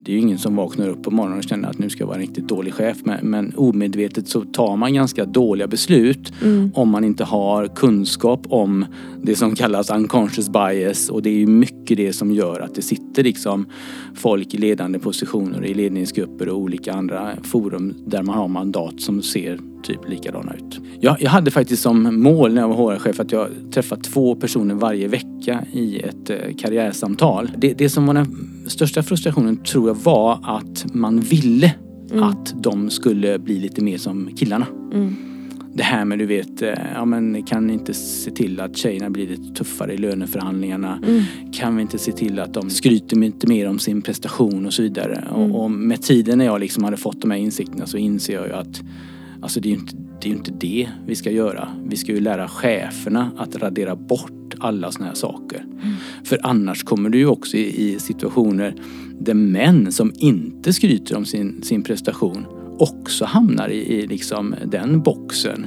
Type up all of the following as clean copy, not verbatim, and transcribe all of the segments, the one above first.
Det är ju ingen som vaknar upp på morgonen och känner att nu ska jag vara en riktigt dålig chef. Men omedvetet så tar man ganska dåliga beslut om man inte har kunskap om det som kallas unconscious bias. Och det är ju mycket det som gör att det sitter liksom folk i ledande positioner, i ledningsgrupper och olika andra forum där man har mandat som ser typ likadana ut. Jag hade faktiskt som mål när jag var HR-chef att jag träffade 2 personer varje vecka i ett karriärsamtal. Det som var den största frustrationen tror jag var att man ville att de skulle bli lite mer som killarna. Det här med, du vet, ja men kan inte se till att tjejerna blir lite tuffare i löneförhandlingarna. Kan vi inte se till att de skryter inte mer om sin prestation och så vidare. Och med tiden när jag liksom hade fått de här insikterna så inser jag ju att alltså det är ju inte det vi ska göra. Vi ska ju lära cheferna att radera bort alla såna här saker. För annars kommer du ju också i situationer där män som inte skryter om sin prestation också hamnar i liksom den boxen.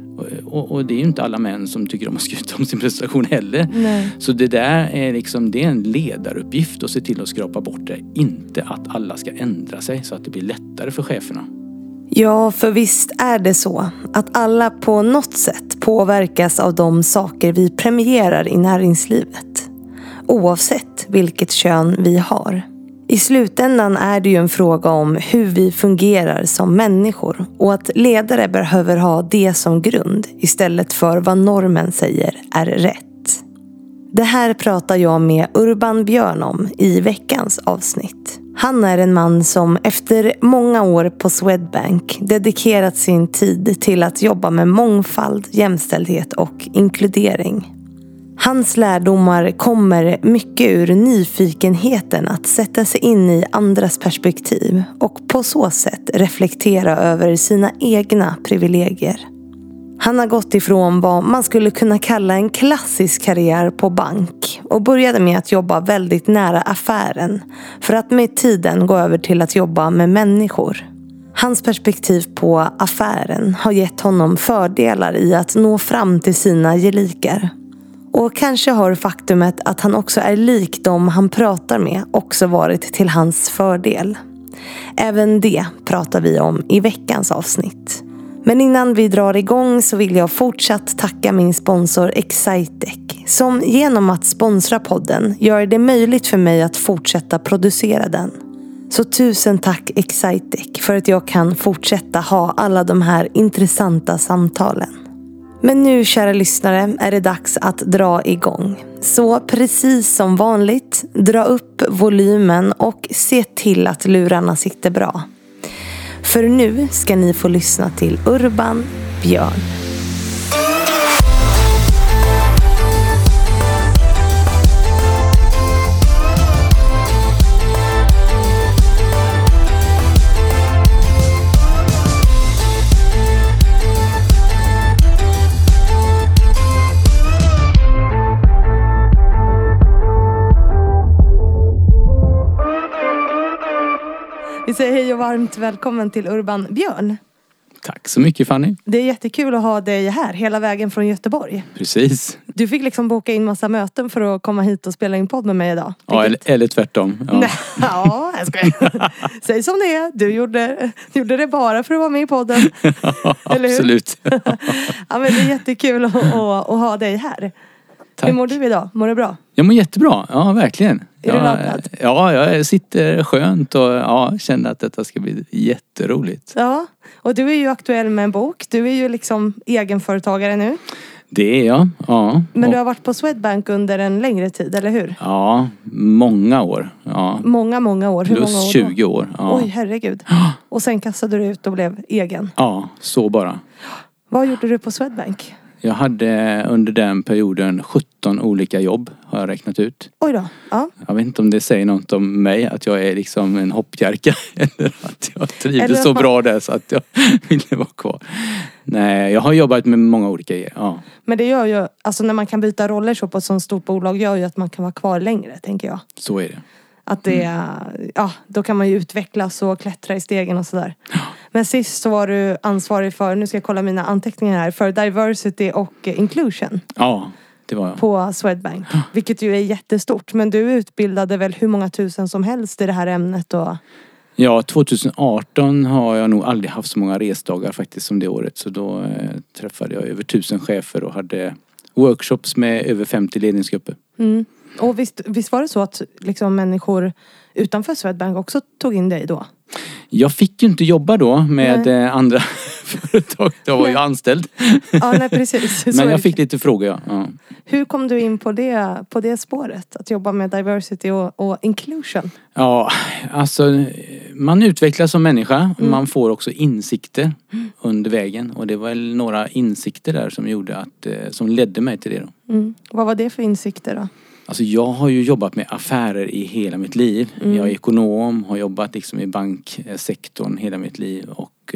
Och det är ju inte alla män som tycker om att skryta om sin prestation heller. Nej. Så det där är liksom, det är en ledaruppgift att se till att skrapa bort det. Inte att alla ska ändra sig så att det blir lättare för cheferna. Ja, för visst är det så att alla på något sätt påverkas av de saker vi premierar i näringslivet. Oavsett vilket kön vi har. I slutändan är det ju en fråga om hur vi fungerar som människor och att ledare behöver ha det som grund istället för vad normen säger är rätt. Det här pratar jag med Urban Björn om i veckans avsnitt. Han är en man som efter många år på Swedbank dedikerat sin tid till att jobba med mångfald, jämställdhet och inkludering. Hans lärdomar kommer mycket ur nyfikenheten att sätta sig in i andras perspektiv och på så sätt reflektera över sina egna privilegier. Han har gått ifrån vad man skulle kunna kalla en klassisk karriär på bank och började med att jobba väldigt nära affären för att med tiden gå över till att jobba med människor. Hans perspektiv på affären har gett honom fördelar i att nå fram till sina gelikar. Och kanske har faktumet att han också är lik dem han pratar med också varit till hans fördel. Även det pratar vi om i veckans avsnitt. Men innan vi drar igång så vill jag fortsatt tacka min sponsor Excitec som genom att sponsra podden gör det möjligt för mig att fortsätta producera den. Så tusen tack Excitec för att jag kan fortsätta ha alla de här intressanta samtalen. Men nu, kära lyssnare, är det dags att dra igång. Så precis som vanligt, dra upp volymen och se till att lurarna sitter bra. För nu ska ni få lyssna till Urban Björn. Vi säger hej och varmt välkommen till Urban Björn. Tack så mycket, Fanny. Det är jättekul att ha dig här hela vägen från Göteborg. Precis. Du fick liksom boka in massa möten för att komma hit och spela in podd med mig idag. Ja, eller tvärtom. Ja, ja, jag skojar. Säg som det är. Du gjorde det bara för att vara med i podden. Ja, absolut. Ja, men det är jättekul att ha dig här. Tack. Hur mår du idag? Mår du bra? Jag mår jättebra, ja verkligen. Är du laddad? Ja, jag sitter skönt och känner att detta ska bli jätteroligt. Ja, och du är ju aktuell med en bok. Du är ju liksom egenföretagare nu. Det är jag, ja. Men du har varit på Swedbank under en längre tid, eller hur? Ja, många år. Ja. Många år. Hur Plus många år 20 år. Ja. Oj, herregud. Och sen kastade du ut och blev egen. Ja, så bara. Vad gjorde du på Swedbank? Jag hade under den perioden 17 olika jobb, har jag räknat ut. Oj då, ja. Jag vet inte om det säger något om mig, att jag är liksom en hoppjerka. Eller att jag trivdes så bra där så att jag ville vara kvar. Nej, jag har jobbat med många olika, ja. Men det gör ju, alltså när man kan byta roller så på ett sånt stort bolag gör ju att man kan vara kvar längre, tänker jag. Så är det. Att det, ja, då kan man ju utvecklas och klättra i stegen och sådär. Men sist så var du ansvarig för, nu ska jag kolla mina anteckningar här, för diversity och inclusion. Ja, det var jag. På Swedbank. Vilket ju är jättestort. Men du utbildade väl hur många tusen som helst i det här ämnet då? Ja, 2018 har jag nog aldrig haft så många resdagar faktiskt som det året. Så då träffade jag över 1000 chefer och hade workshops med över 50 ledningsgrupper. Mm. Och visst var det så att liksom människor utanför Swedbank också tog in dig då? Jag fick ju inte jobba då med andra företag. Jag var ju anställd. Ja, nej, precis. Men jag fick lite frågor, ja. Hur kom du in på det spåret? Att jobba med diversity och inclusion? Ja, alltså man utvecklas som människa. Man får också insikter under vägen. Och det var väl några insikter där som gjorde som ledde mig till det då. Mm. Vad var det för insikter då? Alltså jag har ju jobbat med affärer i hela mitt liv. Jag är ekonom, har jobbat liksom i banksektorn hela mitt liv. Och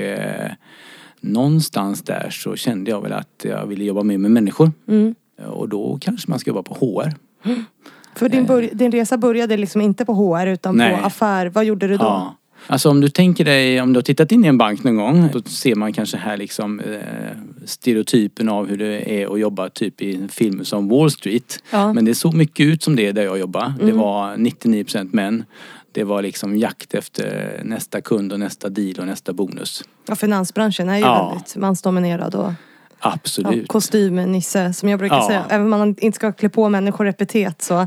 någonstans där så kände jag väl att jag ville jobba mer med människor. Och då kanske man ska jobba på HR. För din resa började liksom inte på HR utan på affär. Vad gjorde du då? Ja. Alltså om du tänker dig, om du har tittat in i en bank någon gång, då ser man kanske här liksom stereotypen av hur det är att jobba typ i filmer som Wall Street. Ja. Men det såg mycket ut som det där jag jobbade. Det var 99% män. Det var liksom jakt efter nästa kund och nästa deal och nästa bonus. Ja, finansbranschen är ju väldigt mansdominerad och absolut. Kostym, Nisse, som jag brukar säga. Även om man inte ska klä på människor repetet så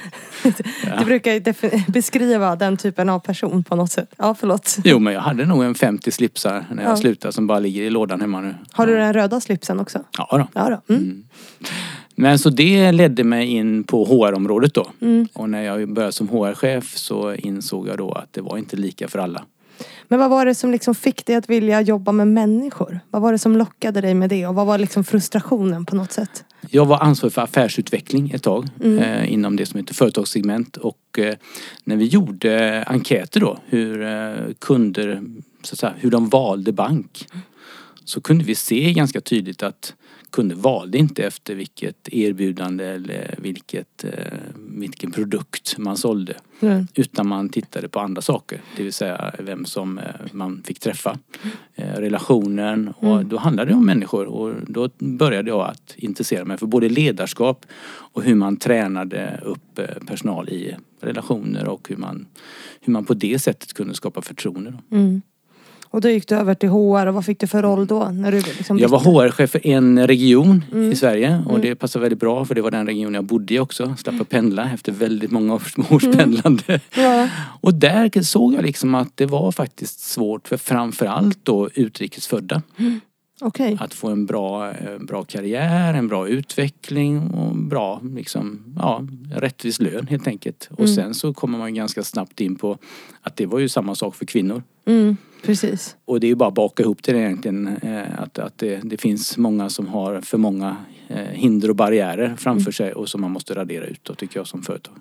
det brukar beskriva den typen av person på något sätt. Ja, förlåt. Jo, men jag hade nog en 50 slipsar när jag slutade som bara ligger i lådan hemma nu. Har du den röda slipsen också? Ja då. Men så det ledde mig in på HR-området då. Och när jag började som HR-chef så insåg jag då att det var inte lika för alla. Men vad var det som liksom fick dig att vilja jobba med människor? Vad var det som lockade dig med det? Och vad var liksom frustrationen på något sätt? Jag var ansvarig för affärsutveckling ett tag inom det som heter företagssegment. Och när vi gjorde enkäter då, hur kunder, så att säga, hur de valde bank, så kunde vi se ganska tydligt att kunder valde inte efter vilket erbjudande eller vilken produkt man sålde. Utan man tittade på andra saker. Det vill säga vem som man fick träffa. Relationen. Och då handlade det om människor. Och då började jag att intressera mig för både ledarskap och hur man tränade upp personal i relationer. Och hur man på det sättet kunde skapa förtroende. Och då gick du över till HR och vad fick du för roll då? När du liksom jag var HR-chef för en region i Sverige och det passade väldigt bra för det var den region jag bodde i också. Slapp att pendla efter väldigt många års pendlande. Ja. Och där såg jag liksom att det var faktiskt svårt för framförallt då utrikesfödda. Okay. Att få en bra karriär, en bra utveckling och bra rättvis lön helt enkelt. Och sen så kommer man ganska snabbt in på att det var ju samma sak för kvinnor. Precis. Och det är ju bara att baka ihop det egentligen. Att det finns många som har för många hinder och barriärer framför sig och som man måste radera ut då, tycker jag som företag.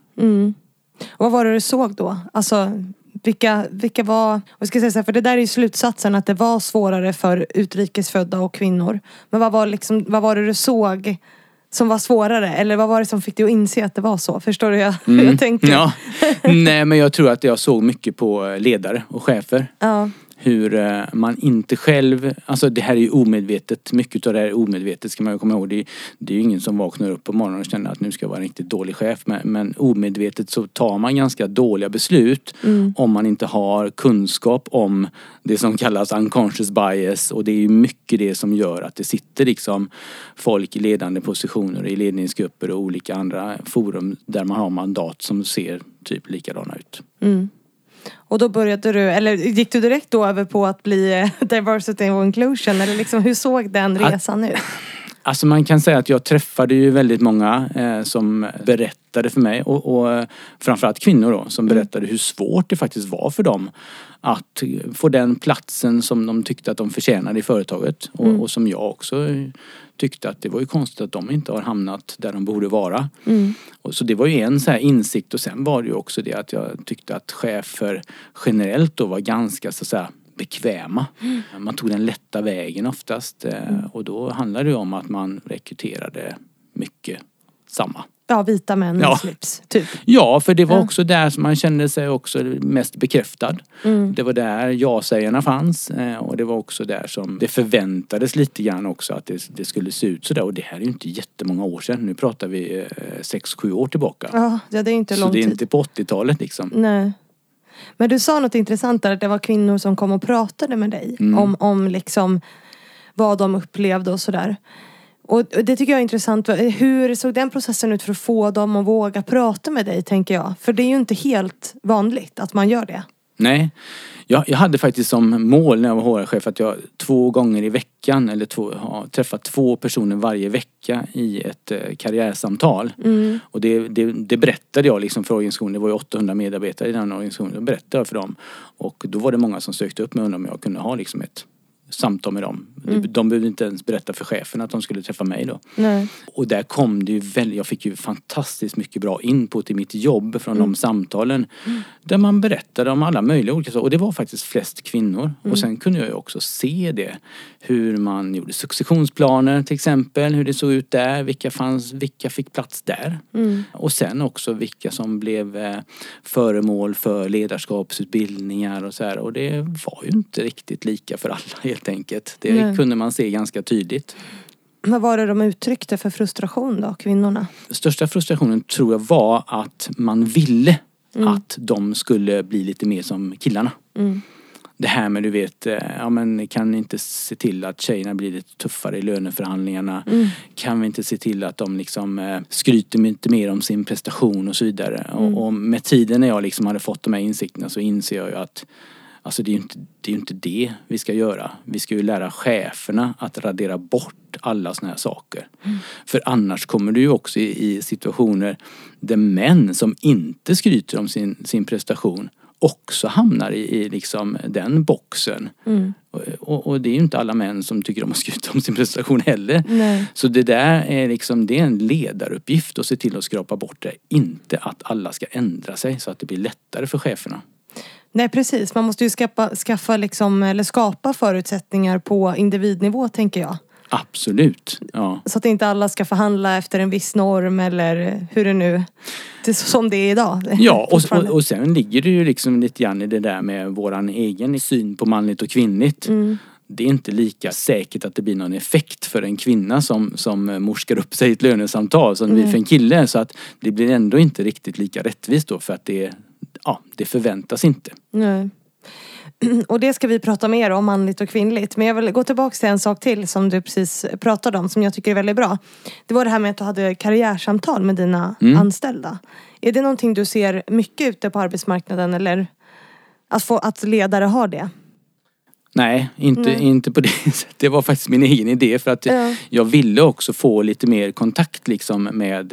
Och vad var det du såg då? Alltså vilka var, vad ska jag säga så här, för det där är ju slutsatsen att det var svårare för utrikesfödda och kvinnor. Men vad var det du såg som var svårare? Eller vad var det som fick dig att inse att det var så? Förstår du hur jag tänker? Ja. Nej, men jag tror att jag såg mycket på ledare och chefer. Ja. Hur man inte själv, alltså det här är ju omedvetet, mycket av det här är omedvetet ska man ju komma ihåg. Det är ju ingen som vaknar upp på morgonen och känner att nu ska jag vara en riktigt dålig chef. Men omedvetet så tar man ganska dåliga beslut om man inte har kunskap om det som kallas unconscious bias. Och det är ju mycket det som gör att det sitter liksom folk i ledande positioner i ledningsgrupper och olika andra forum där man har mandat som ser typ likadana ut. Och då började du, eller gick du direkt då över på att bli diversity och inclusion? Eller liksom, hur såg den resan ut? Alltså man kan säga att jag träffade ju väldigt många som berättade för mig och framförallt kvinnor då som berättade hur svårt det faktiskt var för dem att få den platsen som de tyckte att de förtjänade i företaget och som jag också tyckte att det var ju konstigt att de inte har hamnat där de borde vara. Och så det var ju en så här insikt och sen var det ju också det att jag tyckte att chefer generellt då var ganska så att säga bekväma. Man tog den lätta vägen oftast och då handlade det om att man rekryterade mycket samma vita män i slips, typ. Ja, för det var också där som man kände sig också mest bekräftad. Det var där ja-sägarna fanns. Och det var också där som det förväntades lite grann också att det skulle se ut sådär. Och det här är ju inte jättemånga år sedan. Nu pratar vi 6-7 år tillbaka. Ja, det är inte lång tid. Så det är inte på 80-talet liksom. Nej. Men du sa något intressant där, att det var kvinnor som kom och pratade med dig. Om liksom vad de upplevde och sådär. Och det tycker jag är intressant. Hur såg den processen ut för att få dem att våga prata med dig, tänker jag? För det är ju inte helt vanligt att man gör det. Nej, jag hade faktiskt som mål när jag var HR-chef att jag 2 gånger i veckan eller träffat 2 personer varje vecka i ett karriärsamtal. Och det berättade jag liksom för organisationen. Det var ju 800 medarbetare i den organisationen. Det berättade jag för dem. Och då var det många som sökte upp mig och undrade om jag kunde ha liksom ett samtal med dem. De behövde inte ens berätta för chefen att de skulle träffa mig då. Nej. Och där kom det ju jag fick ju fantastiskt mycket bra input i mitt jobb från de samtalen. Där man berättade om alla möjliga olika saker. Och det var faktiskt flest kvinnor. Och sen kunde jag ju också se det. Hur man gjorde successionsplaner till exempel. Hur det såg ut där. Vilka fick plats där. Och sen också vilka som blev föremål för ledarskapsutbildningar och så här. Och det var ju inte riktigt lika för alla helt enkelt. Det kunde man se ganska tydligt. Vad var det de uttryckte för frustration då, kvinnorna? Största frustrationen tror jag var att man ville att de skulle bli lite mer som killarna. Det här med, du vet, kan inte se till att tjejerna blir lite tuffare i löneförhandlingarna. Kan vi inte se till att de liksom skryter lite mer om sin prestation och så vidare. Och med tiden när jag liksom hade fått de här insikterna så inser jag ju att alltså det är ju inte det vi ska göra. Vi ska ju lära cheferna att radera bort alla såna här saker. För annars kommer du ju också i situationer där män som inte skryter om sin prestation också hamnar i liksom den boxen. Och det är ju inte alla män som tycker om att skryta om sin prestation heller. Nej. Så det där är liksom, det är en ledaruppgift att se till att skrapa bort det. Inte att alla ska ändra sig så att det blir lättare för cheferna. Nej, precis. Man måste ju skapa förutsättningar på individnivå, tänker jag. Absolut, ja. Så att inte alla ska förhandla efter en viss norm eller hur det nu... Det är som det är idag. Ja, och sen ligger det ju liksom lite grann i det där med våran egen syn på manligt och kvinnligt. Det är inte lika säkert att det blir någon effekt för en kvinna som morskar upp sig i ett lönesamtal som vi för en kille. Så att det blir ändå inte riktigt lika rättvist då, för att det förväntas inte. Nej. Och det ska vi prata mer om, manligt och kvinnligt. Men jag vill gå tillbaka till en sak till som du precis pratade om, som jag tycker är väldigt bra. Det var det här med att du hade karriärsamtal med dina anställda. Är det någonting du ser mycket ute på arbetsmarknaden, eller att ledare har det? Nej, inte på det sättet. Det var faktiskt min egen idé, för att jag ville också få lite mer kontakt liksom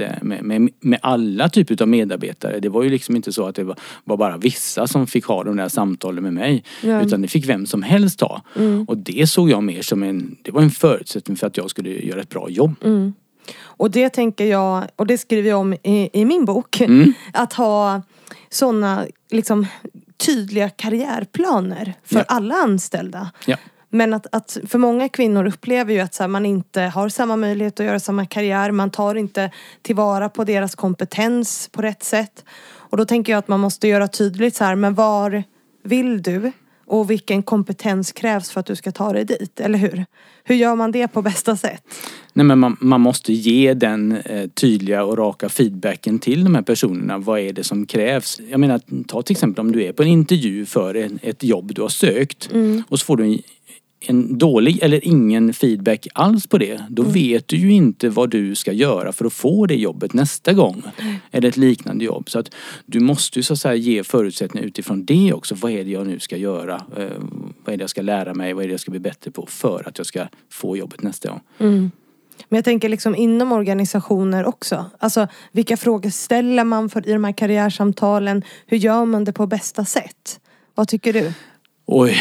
med alla typer av medarbetare. Det var ju liksom inte så att det var bara vissa som fick ha de där samtalen med mig, utan det fick vem som helst ha. Och det såg jag mer som det var en förutsättning för att jag skulle göra ett bra jobb. Och det tänker jag, och det skriver jag om i min bok, att ha sådana liksom tydliga karriärplaner för alla anställda. Ja. Men att för många kvinnor upplever ju att så här, man inte har samma möjlighet att göra samma karriär. Man tar inte tillvara på deras kompetens på rätt sätt. Och då tänker jag att man måste göra tydligt så här, men var vill du? Och vilken kompetens krävs för att du ska ta dig dit, eller hur? Hur gör man det på bästa sätt? Nej, men man måste ge den tydliga och raka feedbacken till de här personerna. Vad är det som krävs? Jag menar, ta till exempel om du är på en intervju för ett jobb du har sökt. Och så får du en dålig eller ingen feedback alls på det. Då vet du ju inte vad du ska göra för att få det jobbet nästa gång. Eller ett liknande jobb. Så att du måste ju så att säga ge förutsättningar utifrån det också. Vad är det jag nu ska göra? Vad är det jag ska lära mig? Vad är det jag ska bli bättre på för att jag ska få jobbet nästa gång? Men jag tänker liksom inom organisationer också. Alltså vilka frågor ställer man i de här karriärsamtalen? Hur gör man det på bästa sätt? Vad tycker du? Oj.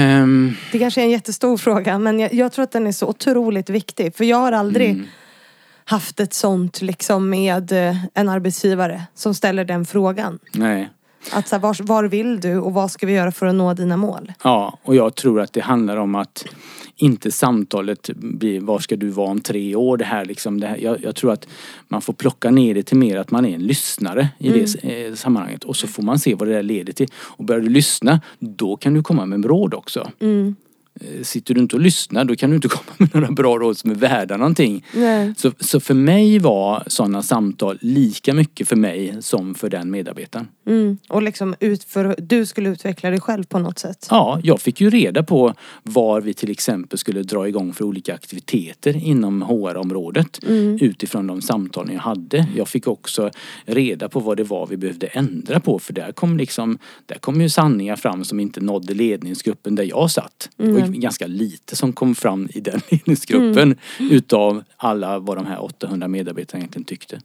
Det kanske är en jättestor fråga, men jag tror att den är så otroligt viktig. För jag har aldrig haft ett sånt liksom med en arbetsgivare som ställer den frågan. Nej. Att så här, var vill du och vad ska vi göra för att nå dina mål? Ja, och jag tror att det handlar om att inte samtalet blir var ska du vara om 3 år. Det här liksom, jag tror att man får plocka ner det till mer att man är en lyssnare i det sammanhanget. Och så får man se vad det där leder till. Och börjar du lyssna, då kan du komma med råd också. Sitter du inte och lyssnar, då kan du inte komma med några bra råd som är värda någonting. Så för mig var sådana samtal lika mycket för mig som för den medarbetaren. Och liksom du skulle utveckla dig själv på något sätt. Ja, jag fick ju reda på var vi till exempel skulle dra igång för olika aktiviteter inom HR-området utifrån de samtalen jag hade. Jag fick också reda på vad det var vi behövde ändra på, för där kom ju sanningar fram som inte nådde ledningsgruppen där jag satt. Ganska lite som kom fram i den ledningsgruppen utav alla vad de här 800 medarbetarna egentligen tyckte.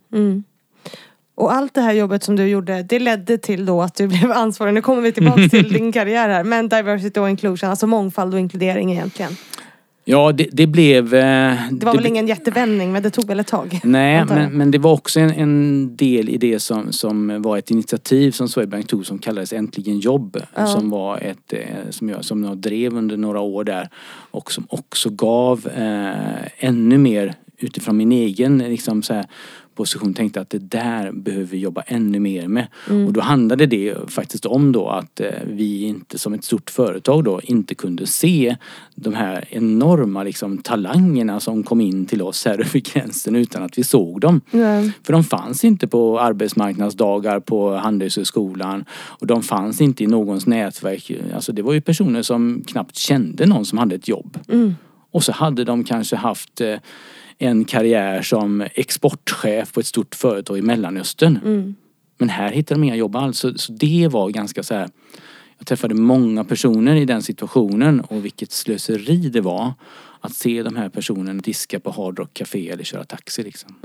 Och allt det här jobbet som du gjorde, det ledde till då att du blev ansvarig. Nu kommer vi tillbaka till din karriär här. Men diversity och inclusion, alltså mångfald och inkludering egentligen. Ja, det blev... Det var väl ingen jättevändning, men det tog väl ett tag. Nej, men det var också en del i det som var ett initiativ som Swedbank tog som kallades Äntligen jobb. Som var som jag drev under några år där. Och som också gav ännu mer utifrån min egen liksom så här, position, tänkte att det där behöver vi jobba ännu mer med. Och då handlade det faktiskt om då att vi inte som ett stort företag då inte kunde se de här enorma liksom talangerna som kom in till oss här över gränsen utan att vi såg dem. För de fanns inte på arbetsmarknadsdagar på Handelshögskolan och de fanns inte i någons nätverk. Alltså det var ju personer som knappt kände någon som hade ett jobb. Och så hade de kanske haft en karriär som exportchef på ett stort företag i Mellanöstern. Men här hittade de inga jobb alls. Så det var ganska så här. Jag träffade många personer i den situationen och vilket slöseri det var att se de här personerna diska på Hard Rock Café eller köra taxi liksom.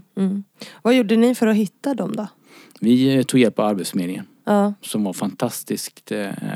Vad gjorde ni för att hitta dem då? Vi tog hjälp av Arbetsförmedlingen. Som var fantastiskt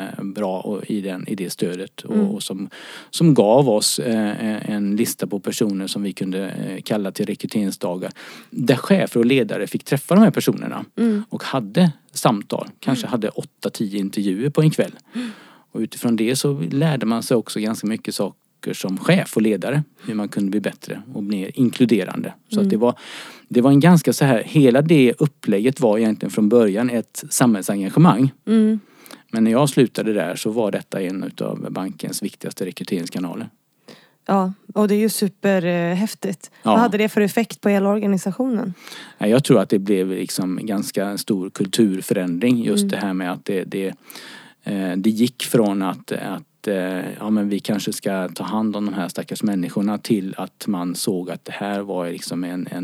bra i det stödet och som gav oss en lista på personer som vi kunde kalla till rekryteringsdagar där chefer och ledare fick träffa de här personerna och hade samtal, kanske hade 8-10 intervjuer på en kväll och utifrån det så lärde man sig också ganska mycket saker som chef och ledare, hur man kunde bli bättre och mer inkluderande. Så att det var en ganska så här, hela det upplägget var egentligen från början ett samhällsengagemang. Men när jag slutade där så var detta en av bankens viktigaste rekryteringskanaler. Ja, och det är ju superhäftigt. Ja. Vad hade det för effekt på hela organisationen? Jag tror att det blev liksom ganska stor kulturförändring. Just det här med att det gick från att men vi kanske ska ta hand om de här stackars människorna till att man såg att det här var liksom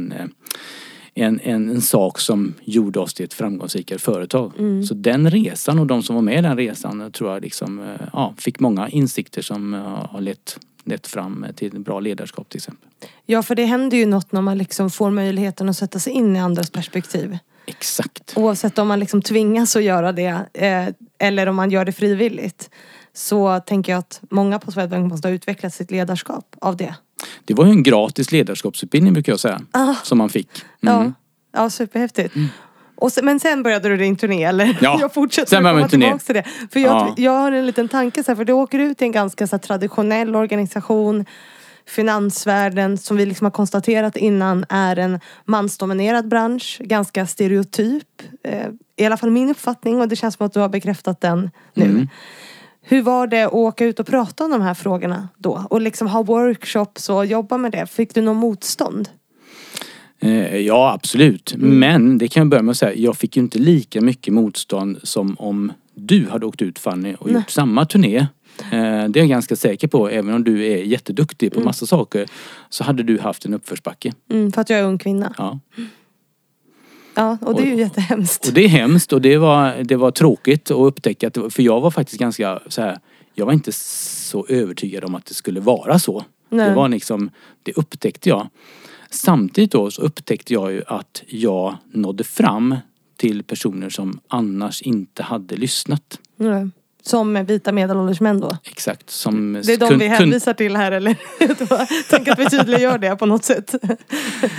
en sak som gjorde oss till ett framgångsrikare företag. Så den resan och de som var med i den resan tror jag liksom, fick många insikter som har lett fram till bra ledarskap till exempel. Ja, för det händer ju något när man liksom får möjligheten att sätta sig in i andras perspektiv. Exakt. Oavsett om man liksom tvingas att göra det eller om man gör det frivilligt. Så tänker jag att många på Swedbank måste ha utvecklat sitt ledarskap av det. Det var ju en gratis ledarskapsutbildning brukar jag säga. Som man fick. Ja, superhäftigt. Men sen började du din turné, eller? Ja, jag fortsätter att komma tillbaka till det. För jag har en liten tanke så här, för du åker ut i en ganska så här, traditionell organisation, finansvärlden, som vi liksom har konstaterat innan är en mansdominerad bransch, ganska stereotyp. I alla fall min uppfattning, och det känns som att du har bekräftat den nu. Hur var det att åka ut och prata om de här frågorna då? Och liksom ha workshops och jobba med det. Fick du någon motstånd? Ja, absolut. Men det kan jag börja med att säga. Jag fick ju inte lika mycket motstånd som om du hade åkt ut, Fanny, och gjort samma turné. Det är jag ganska säker på. Även om du är jätteduktig på massa saker så hade du haft en uppförsbacke. För att jag är ung kvinna. Ja. Ja, och det är ju jättehemskt. Och det är hemskt och det var tråkigt att upptäcka att, för jag var faktiskt ganska så här, jag var inte så övertygad om att det skulle vara så. Nej. Det var liksom, det upptäckte jag. Samtidigt då så upptäckte jag ju att jag nådde fram till personer som annars inte hade lyssnat. Nej. Som vita medelålders män då? Exakt. Som det är de vi hänvisar till här, eller? Tänk att vi tydliggör det på något sätt.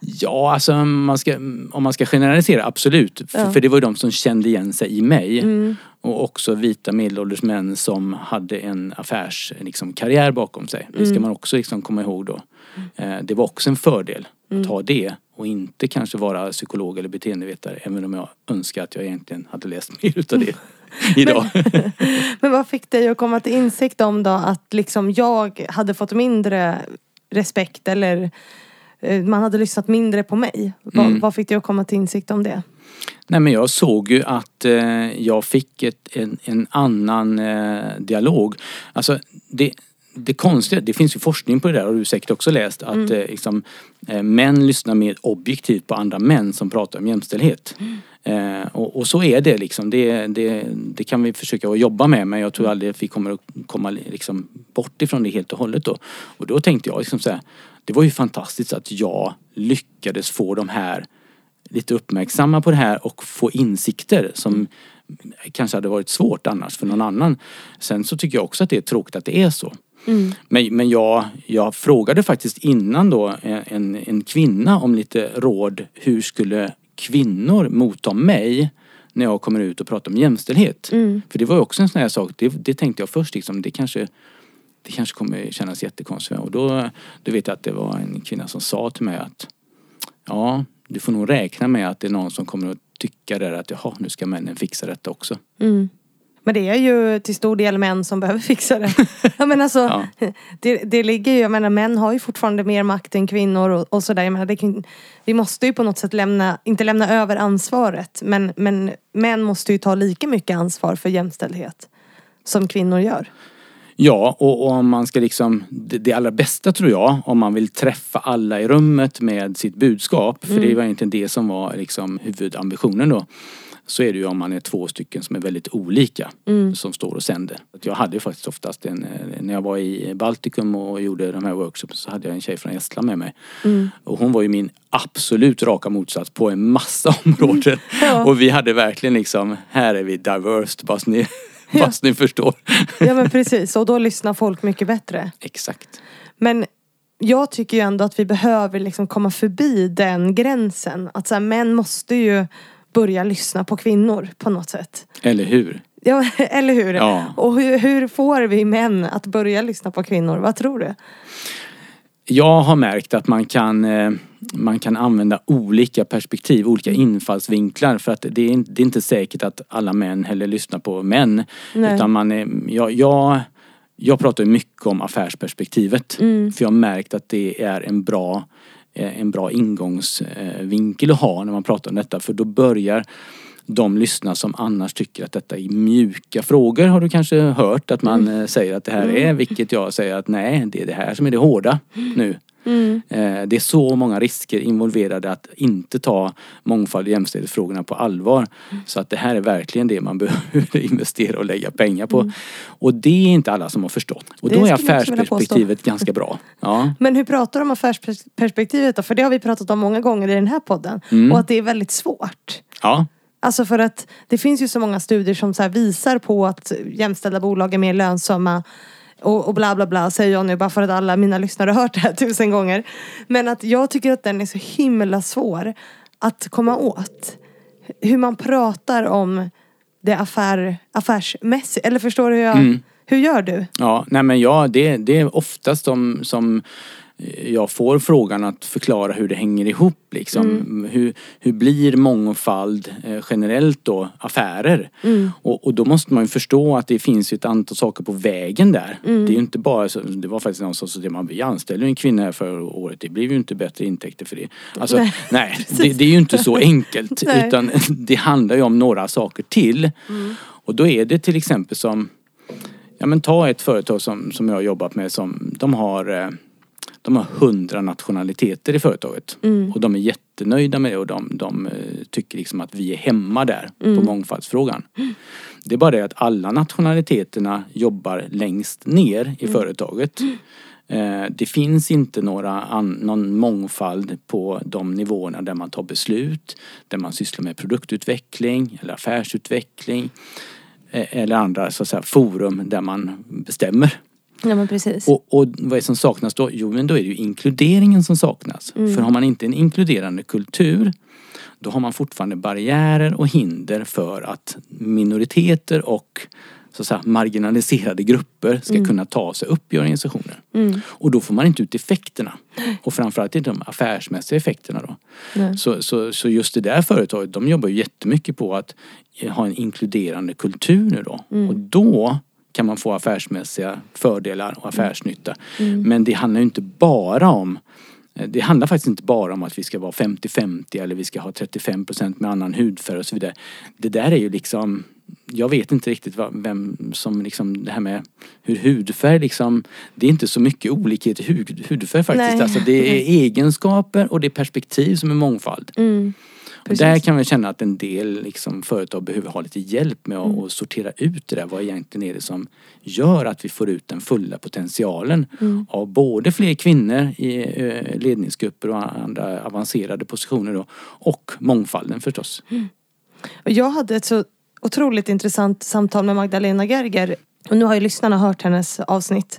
Ja, alltså om man ska generalisera, absolut. För det var ju de som kände igen sig i mig. Och också vita medelålders män som hade en karriär bakom sig. Det ska man också komma ihåg då. Det var också en fördel att ha det. Och inte kanske vara psykolog eller beteendevetare. Även om jag önskar att jag egentligen hade läst mer utav det idag. Men vad fick dig att komma till insikt om då att jag hade fått mindre respekt eller man hade lyssnat mindre på mig? Vad fick dig att komma till insikt om det? Nej, men jag såg ju att jag fick en annan dialog. Alltså det konstiga, det finns ju forskning på det där och du har säkert också läst att män lyssnar mer objektivt på andra män som pratar om jämställdhet. Och så är det det kan vi försöka att jobba med, men jag tror aldrig att vi kommer att komma bort ifrån det helt och hållet då. Och då tänkte jag så här, det var ju fantastiskt att jag lyckades få de här lite uppmärksamma på det här och få insikter som kanske hade varit svårt annars för någon annan. Sen så tycker jag också att det är tråkigt att det är så. Men jag frågade faktiskt innan då en kvinna om lite råd. Hur skulle kvinnor motta mig när jag kommer ut och pratar om jämställdhet? För det var ju också en sån här sak. Det tänkte jag först det kanske kommer kännas jättekonstigt. Och då vet jag att det var en kvinna som sa till mig att ja, du får nog räkna med att det är någon som kommer att tycka där att jaha, nu ska männen fixa detta också. Men det är ju till stor del män som behöver fixa det. Jag menar alltså, det ligger ju, jag menar män har ju fortfarande mer makt än kvinnor och sådär. Jag menar, vi måste ju på något sätt inte lämna över ansvaret. Men män måste ju ta lika mycket ansvar för jämställdhet som kvinnor gör. Ja, och om man ska det allra bästa tror jag, om man vill träffa alla i rummet med sitt budskap, för det var egentligen det som var huvudambitionen då, så är det ju om man är 2 stycken som är väldigt olika som står och sänder. Jag hade ju faktiskt oftast när jag var i Baltikum och gjorde de här workshops, så hade jag en tjej från Estland med mig. Och hon var ju min absolut raka motsats på en massa områden. Och vi hade verkligen här är vi diverse, fast ni förstår. Ja, men precis. Och då lyssnar folk mycket bättre. Exakt. Men jag tycker ju ändå att vi behöver komma förbi den gränsen. Att så här, män måste ju börja lyssna på kvinnor på något sätt. Eller hur? Ja, eller hur? Ja. Och hur får vi män att börja lyssna på kvinnor? Vad tror du? Jag har märkt att man kan använda olika perspektiv, olika infallsvinklar, för att det är inte säkert att alla män heller lyssnar på män. Nej. Utan jag pratar mycket om affärsperspektivet. För jag har märkt att det är en bra ingångsvinkel att ha när man pratar om detta. För då börjar de lyssna som annars tycker att detta är mjuka frågor. Har du kanske hört att man säger att det här är, vilket jag säger att nej, det är det här som är det hårda nu. Det är så många risker involverade att inte ta mångfald och jämställdhetsfrågorna på allvar. Så att det här är verkligen det man behöver investera och lägga pengar på. Och det är inte alla som har förstått. Och då är affärsperspektivet ganska bra. Ja. Men hur pratar du om affärsperspektivet då? För det har vi pratat om många gånger i den här podden. Och att det är väldigt svårt. Ja. Alltså för att det finns ju så många studier som så här visar på att jämställda bolag är mer lönsamma och bla bla bla, säger jag nu bara för att alla mina lyssnare har hört det här 1000 gånger. Men att jag tycker att den är så himla svår att komma åt. Hur man pratar om det affärsmässigt. Eller förstår du hur gör du? Ja, nej men det är oftast som jag får frågan att förklara hur det hänger ihop hur blir mångfald generellt då affärer och då måste man ju förstå att det finns ett antal saker på vägen där. Det är ju inte bara så, det var faktiskt någon som vi anställde en kvinna här förra året, det blev ju inte bättre intäkter för det. Alltså nej det är ju inte så enkelt utan det handlar ju om några saker till och då är det till exempel som ta ett företag som jag har jobbat med som de har 100 nationaliteter i företaget. Och de är jättenöjda med det och de tycker att vi är hemma där på mångfaldsfrågan. Det är bara det att alla nationaliteterna jobbar längst ner i företaget. Det finns inte någon mångfald på de nivåerna där man tar beslut, där man sysslar med produktutveckling eller affärsutveckling eller andra så att säga, forum där man bestämmer. Ja, men precis. Och vad är det som saknas då? Jo, men då är det ju inkluderingen som saknas. För har man inte en inkluderande kultur, då har man fortfarande barriärer och hinder för att minoriteter och så att säga, marginaliserade grupper ska kunna ta sig upp i organisationer. Och då får man inte ut effekterna. Och framförallt inte de affärsmässiga effekterna då. Så just det där företaget, de jobbar ju jättemycket på att ha en inkluderande kultur nu då. Och då kan man få affärsmässiga fördelar och affärsnytta. Men det handlar ju inte bara om, det handlar faktiskt inte bara om att vi ska vara 50-50 eller vi ska ha 35% med annan hudfärg och så vidare. Det där är ju liksom, jag vet inte riktigt vem som liksom, det här med hur hudfärg liksom, det är inte så mycket olikhet i hudfärg faktiskt. Alltså det är egenskaper och det är perspektiv som är mångfald. Och där kan vi känna att en del liksom, företag behöver ha lite hjälp med att sortera ut det där. Vad egentligen är det som gör att vi får ut den fulla potentialen av både fler kvinnor i ledningsgrupper och andra avancerade positioner då, och mångfalden förstås. Och jag hade ett så otroligt intressant samtal med Magdalena Gerger. Och nu har ju lyssnarna hört hennes avsnitt.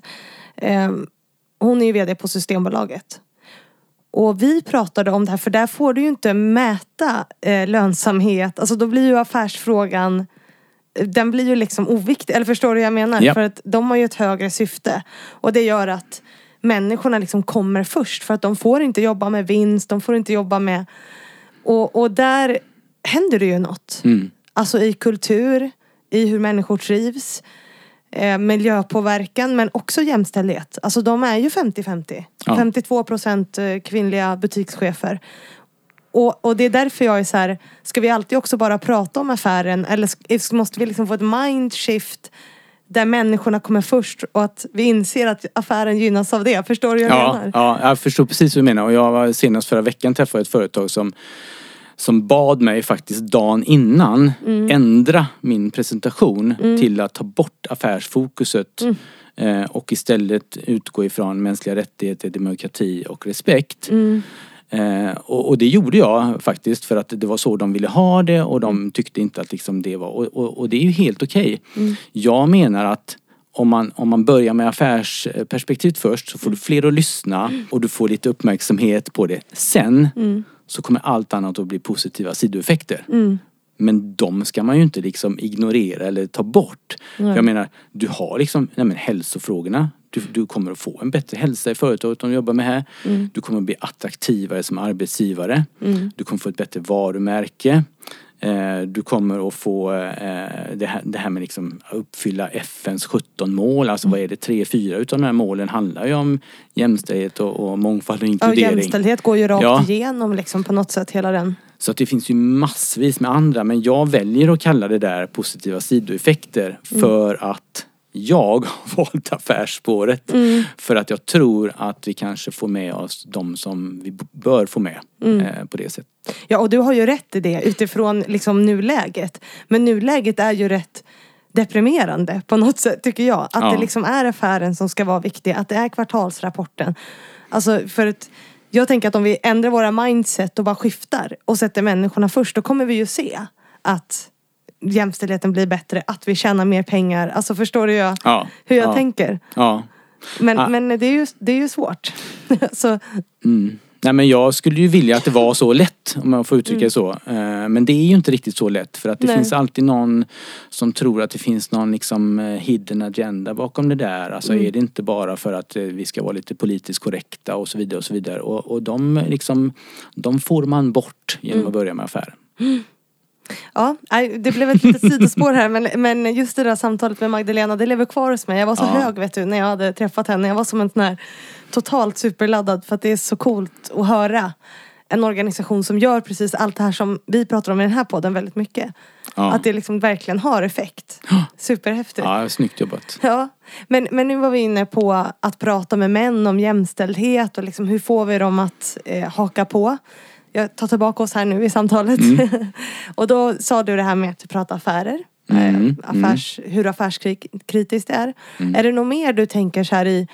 Hon är ju vd på Systembolaget. Och vi pratade om det här, för där får du ju inte mäta lönsamhet. Alltså då blir ju affärsfrågan, den blir ju liksom oviktig. Eller förstår du vad jag menar? Yep. För att de har ju ett högre syfte. Och det gör att människorna liksom kommer först. För att de får inte jobba med vinst, de får inte jobba med... Och där händer det ju något. Alltså i kultur, i hur människor trivs. Miljöpåverkan, men också jämställdhet. Alltså de är ju 50-50. 52% kvinnliga butikschefer. Och det är därför jag är så här, ska vi alltid också bara prata om affären? Eller måste vi liksom få ett mindshift där människorna kommer först och att vi inser att affären gynnas av det? Förstår du vad jag menar? Ja, jag förstår precis vad du menar. Och jag var senast förra veckan träffade ett företag som bad mig faktiskt dagen innan ändra min presentation till att ta bort affärsfokuset och istället utgå ifrån mänskliga rättigheter, demokrati och respekt. Och det gjorde jag faktiskt för att det var så de ville ha det och de tyckte inte att liksom det var, och det är ju helt okej. Jag menar att om man börjar med affärsperspektivet först så får du fler att lyssna och du får lite uppmärksamhet på det. Sen så kommer allt annat att bli positiva sidoeffekter. Men de ska man ju inte liksom ignorera eller ta bort. Jag menar, du har liksom hälsofrågorna. Du kommer att få en bättre hälsa i företaget om du jobbar med här. Du kommer att bli attraktivare som arbetsgivare. Du kommer att få ett bättre varumärke. Du kommer att få det här med liksom uppfylla FNs 17 mål. Alltså vad är det? 3-4 utav de här målen handlar ju om jämställdhet och mångfald och inkludering. Ja, jämställdhet går ju rakt igenom liksom på något sätt hela den. Så att det finns ju massvis med andra. Men jag väljer att kalla det där positiva sidoeffekter för att jag har valt affärsspåret. För att jag tror att vi kanske får med oss de som vi bör få med på det sättet. Ja, och du har ju rätt i det utifrån liksom nuläget. Men nuläget är ju rätt deprimerande på något sätt tycker jag. Att det liksom är affären som ska vara viktig. Att det är kvartalsrapporten. Alltså för att jag tänker att om vi ändrar våra mindset och bara skiftar och sätter människorna först, då kommer vi ju se att jämställdheten blir bättre, att vi tjänar mer pengar. Alltså förstår du hur jag tänker? Ja. Men det är ju svårt. Så. Nej, men jag skulle ju vilja att det var så lätt, om man får uttrycka så. Men det är ju inte riktigt så lätt. För att det finns alltid någon som tror att det finns någon liksom hidden agenda bakom det där. Alltså är det inte bara för att vi ska vara lite politiskt korrekta och så vidare och så vidare. Och de får man bort genom att börja med affären. Ja, det blev ett litet sidospår här, men just det där samtalet med Magdalena, det lever kvar hos mig. Jag var så hög, vet du, när jag hade träffat henne. Jag var som en sån här totalt superladdad, för att det är så coolt att höra en organisation som gör precis allt det här som vi pratar om i den här podden väldigt mycket. Att det liksom verkligen har effekt. Superhäftigt. Ja, snyggt jobbat. Ja, men nu var vi inne på att prata med män om jämställdhet och liksom hur får vi dem att haka på. Jag tar tillbaka oss här nu i samtalet. Och då sa du det här med att prata affärer. Hur affärskritiskt det är. Är det något mer du tänker så här i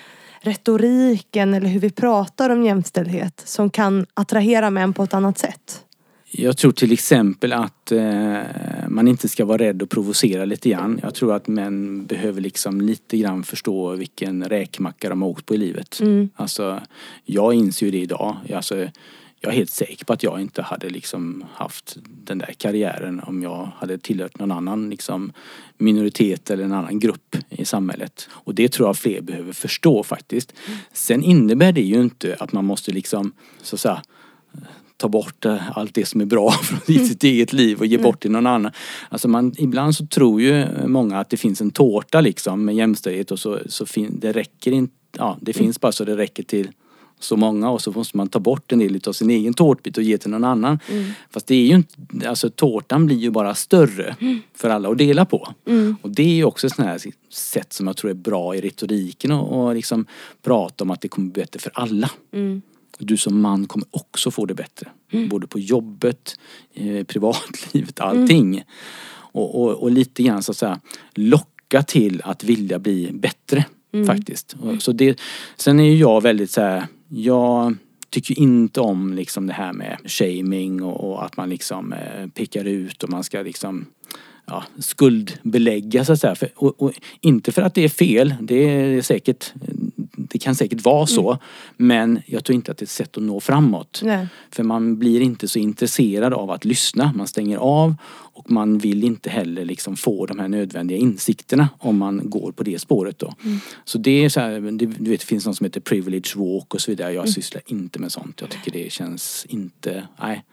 retoriken eller hur vi pratar om jämställdhet som kan attrahera män på ett annat sätt? Jag tror till exempel att man inte ska vara rädd att provocera lite grann. Jag tror att män behöver liksom lite grann förstå vilken räkmacka de har åkt på i livet. Alltså, jag inser ju det idag. Jag är helt säker på att jag inte hade liksom haft den där karriären om jag hade tillhört någon annan liksom minoritet eller en annan grupp i samhället. Och det tror jag fler behöver förstå faktiskt. Sen innebär det ju inte att man måste liksom så att säga ta bort allt det som är bra från sitt eget liv och ge bort till någon annan. Alltså ibland så tror ju många att det finns en tårta liksom med jämställdhet och så det räcker inte, det finns bara så det räcker till så många och så måste man ta bort en del av sin egen tårtbit och ge till någon annan. Fast det är ju inte, alltså tårtan blir ju bara större för alla att dela på. Och det är ju också ett sånt här sätt som jag tror är bra i retoriken och liksom prata om att det kommer bli bättre för alla. Du som man kommer också få det bättre. Både på jobbet, privatlivet, allting. Och lite grann så att säga locka till att vilja bli bättre faktiskt. Så sen är ju jag väldigt så här, jag tycker inte om liksom det här med shaming och att man liksom pekar ut och man ska liksom skuldbelägga så att säga. Och inte för att det är fel, det kan säkert vara så, men jag tror inte att det är ett sätt att nå framåt. Nej. För man blir inte så intresserad av att lyssna, man stänger av och man vill inte heller liksom få de här nödvändiga insikterna om man går på det spåret då. Så det är så här, du vet, det finns något som heter privilege walk och så vidare. Jag sysslar inte med sånt. Jag tycker det känns inte, nej.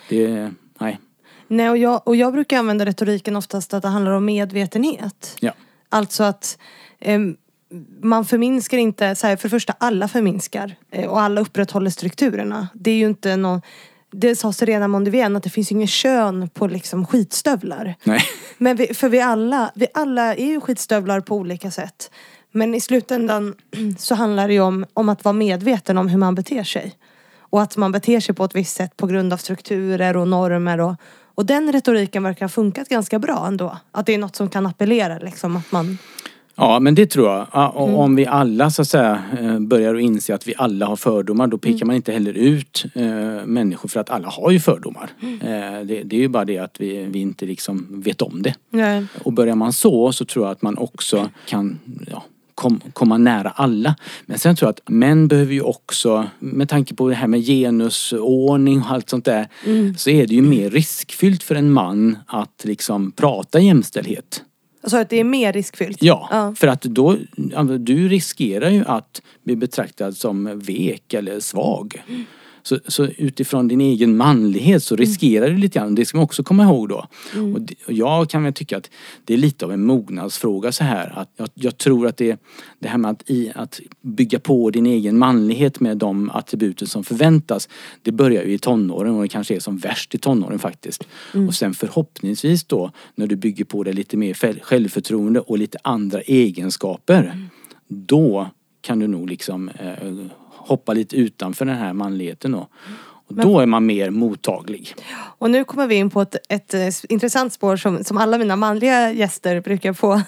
Nej, och jag brukar använda retoriken oftast att det handlar om medvetenhet. Ja. Alltså att man förminskar inte, så här, för det första alla förminskar och alla upprätthåller strukturerna. Det är ju inte någon, det sa Serena Mondovien att det finns ingen kön på liksom skitstövlar. Nej. Men vi alla är ju skitstövlar på olika sätt. Men i slutändan så handlar det ju om att vara medveten om hur man beter sig. Och att man beter sig på ett visst sätt på grund av strukturer och normer och den retoriken verkar ha funkat ganska bra ändå. Att det är något som kan appellera liksom att man... Ja, men det tror jag. Och om vi alla så att säga börjar att inse att vi alla har fördomar, då pekar man inte heller ut människor för att alla har ju fördomar. Det är ju bara det att vi inte liksom vet om det. Nej. Och börjar man så tror jag att man också kan komma nära alla. Men sen tror jag att män behöver ju också, med tanke på det här med genusordning och allt sånt där, så är det ju mer riskfyllt för en man att liksom prata jämställdhet. Så att det är mer riskfyllt? Ja, för att då, du riskerar ju att bli betraktad som vek eller svag. Så utifrån din egen manlighet så riskerar du lite grann. Det ska man också komma ihåg då. Och jag kan väl tycka att det är lite av en mognadsfråga så här. Att jag tror att det här med att bygga på din egen manlighet med de attributen som förväntas. Det börjar ju i tonåren och det kanske är som värst i tonåren faktiskt. Och sen förhoppningsvis då när du bygger på det lite mer självförtroende och lite andra egenskaper. Då kan du nog liksom... hoppa lite utanför den här manligheten då. Och då är man mer mottaglig. Och nu kommer vi in på ett intressant spår som alla mina manliga gäster brukar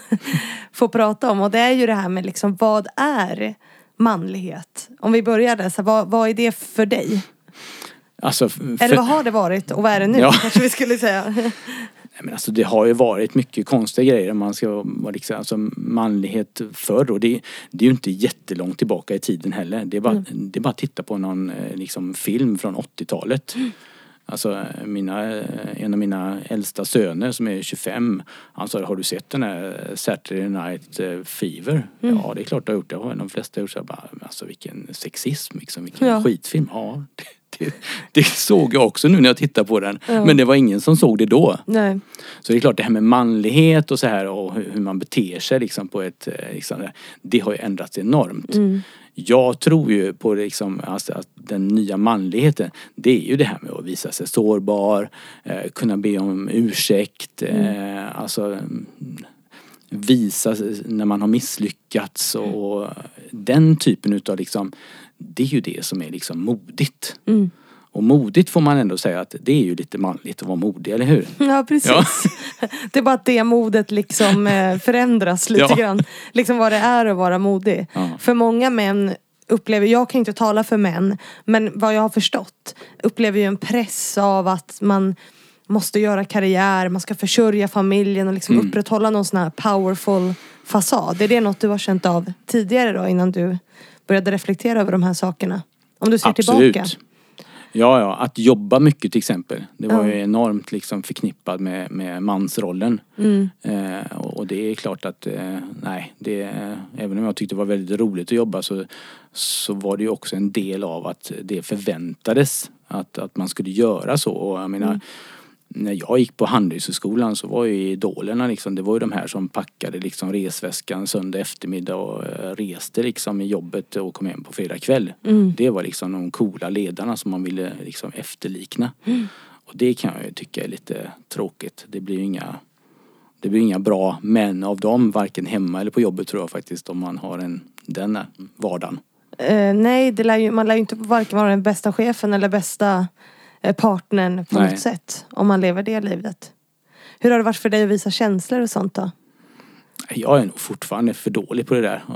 få prata om. Och det är ju det här med liksom, vad är manlighet? Om vi börjar där, så vad är det för dig? Alltså, eller vad har det varit och vad är det nu? Kanske vi skulle säga. Nej, men alltså det har ju varit mycket konstiga grejer om man ska vara liksom, alltså manlighet förr och det är ju inte jättelångt tillbaka i tiden heller. Det är bara att titta på någon liksom film från 80-talet. Alltså en av mina äldsta söner som är 25, han sa, har du sett den här Saturday Night Fever? Ja, det är klart jag har gjort det. De flesta har gjort så här, bara, alltså vilken sexism, liksom, vilken skitfilm. Ja, det såg jag också nu när jag tittar på den. Men det var ingen som såg det då. Nej. Så det är klart det här med manlighet och så här och hur man beter sig liksom på ett liksom, det har ju ändrats enormt. Jag tror ju på liksom, alltså, att den nya manligheten, det är ju det här med att visa sig sårbar, kunna be om ursäkt, alltså visa när man har misslyckats och den typen utav liksom, det är ju det som är liksom modigt. Och modigt får man ändå säga att det är ju lite manligt att vara modig, eller hur? Ja, precis. Ja. Det är bara att det modet liksom förändras lite grann. Liksom vad det är att vara modig. Ja. För många män upplever, jag kan inte tala för män, men vad jag har förstått upplever ju en press av att man måste göra karriär, man ska försörja familjen och liksom upprätthålla någon sån här powerful fasad. Är det något du har känt av tidigare då, innan du började reflektera över de här sakerna? Om du ser tillbaka. Ja, att jobba mycket till exempel. Det var ju enormt liksom förknippad med mansrollen. Och det är klart att, även om jag tyckte det var väldigt roligt att jobba så var det ju också en del av att det förväntades att man skulle göra så. Och jag menar, när jag gick på Handelshögskolan så var ju idolerna liksom, det var ju de här som packade liksom resväskan söndag eftermiddag och reste liksom i jobbet och kom hem på fredag kväll. Det var liksom de coola ledarna som man ville liksom efterlikna. Och det kan jag ju tycka är lite tråkigt. Det blir inga bra män av dem, varken hemma eller på jobbet, tror jag faktiskt, om man har den vardagen. Nej, man lär ju inte varken vara den bästa chefen eller bästa partnern på något sätt, om man lever det livet. Hur har det varit för dig att visa känslor och sånt då? Jag är nog fortfarande för dålig på det där.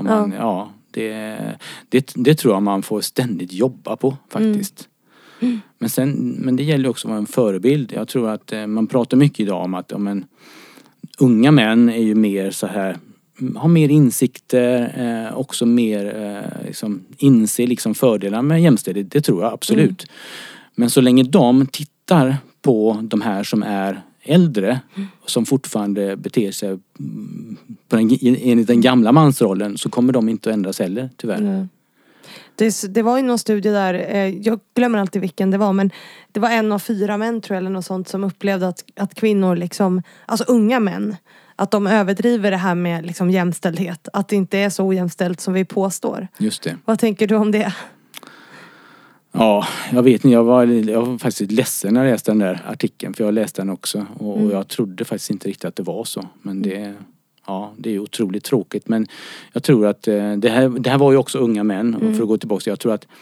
Det tror jag man får ständigt jobba på faktiskt. Men det gäller också att vara en förebild. Jag tror att man pratar mycket idag om att unga män är ju mer så här, har mer insikter, också mer liksom, inser liksom fördelar med jämställdhet. Det tror jag absolut. Men så länge de tittar på de här som är äldre, som fortfarande beter sig enligt den gamla mansrollen, så kommer de inte att ändras heller, tyvärr. Det var ju någon studie där, jag glömmer alltid vilken det var, men det var 1 av 4 män, tror jag, eller något sånt, som upplevde att kvinnor liksom, alltså unga män, att de överdriver det här med liksom jämställdhet, att det inte är så ojämställt som vi påstår. Just det. Vad tänker du om det? Ja, jag vet inte. Jag var faktiskt ledsen när jag läste den där artikeln, för jag läste den också. Och jag trodde faktiskt inte riktigt att det var så. Men det är otroligt tråkigt. Men jag tror att det här var ju också unga män. Och för att gå tillbaka, jag tror att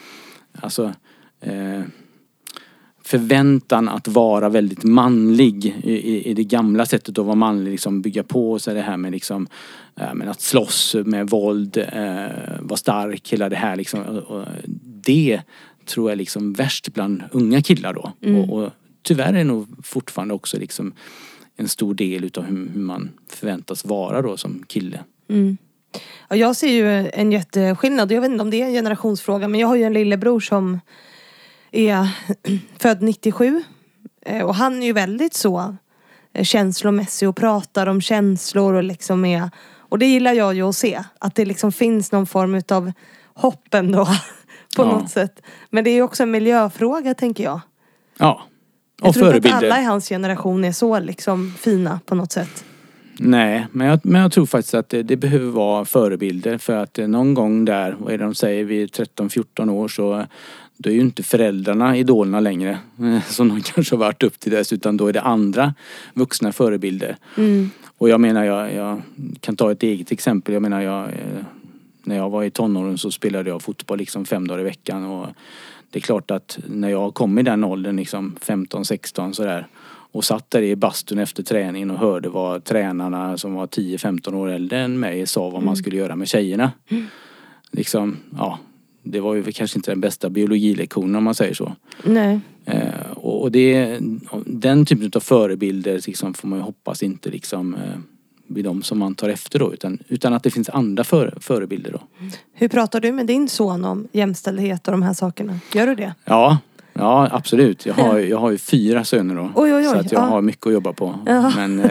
förväntan att vara väldigt manlig i det gamla sättet att vara manlig, liksom bygga på sig det här med liksom, men att slåss med våld, vara stark, hela det här liksom, och det tror jag liksom värst bland unga killar då. Och tyvärr är det nog fortfarande också liksom en stor del utav hur man förväntas vara då som kille. Ja, jag ser ju en jätteskillnad. Jag vet inte om det är en generationsfråga, men jag har ju en lillebror som är född 97. Och han är ju väldigt så känslomässig och pratar om känslor och liksom är, och det gillar jag ju att se, att det liksom finns någon form utav hopp ändå på något sätt. Men det är ju också en miljöfråga, tänker jag. Ja. Och jag tror förebilder. Inte att alla i hans generation är så liksom fina på något sätt. Nej, men jag tror faktiskt att det behöver vara förebilder, för att någon gång där, vad är det de säger, vid 13-14 år så då är ju inte föräldrarna idolerna längre som de kanske har varit upp till dess, utan då är det andra vuxna förebilder. Och jag menar, jag kan ta ett eget exempel. Jag menar, när jag var i tonåren så spelade jag fotboll liksom 5 dagar i veckan, och det är klart att när jag kom i den åldern liksom 15-16 sådär, och satt där i bastun efter träningen och hörde vad tränarna som var 10-15 år äldre än mig sa vad man skulle göra med tjejerna. Liksom, det var ju kanske inte den bästa biologilektionen, om man säger så. Nej. Och den typen av förebilder liksom, får man ju hoppas inte liksom blir de som man tar efter då, utan att det finns andra förebilder då. Hur pratar du med din son om jämställdhet och de här sakerna? Gör du det? Ja, absolut. Jag har ju 4 söner då. Oj. Så att jag har mycket att jobba på. Ja. Men,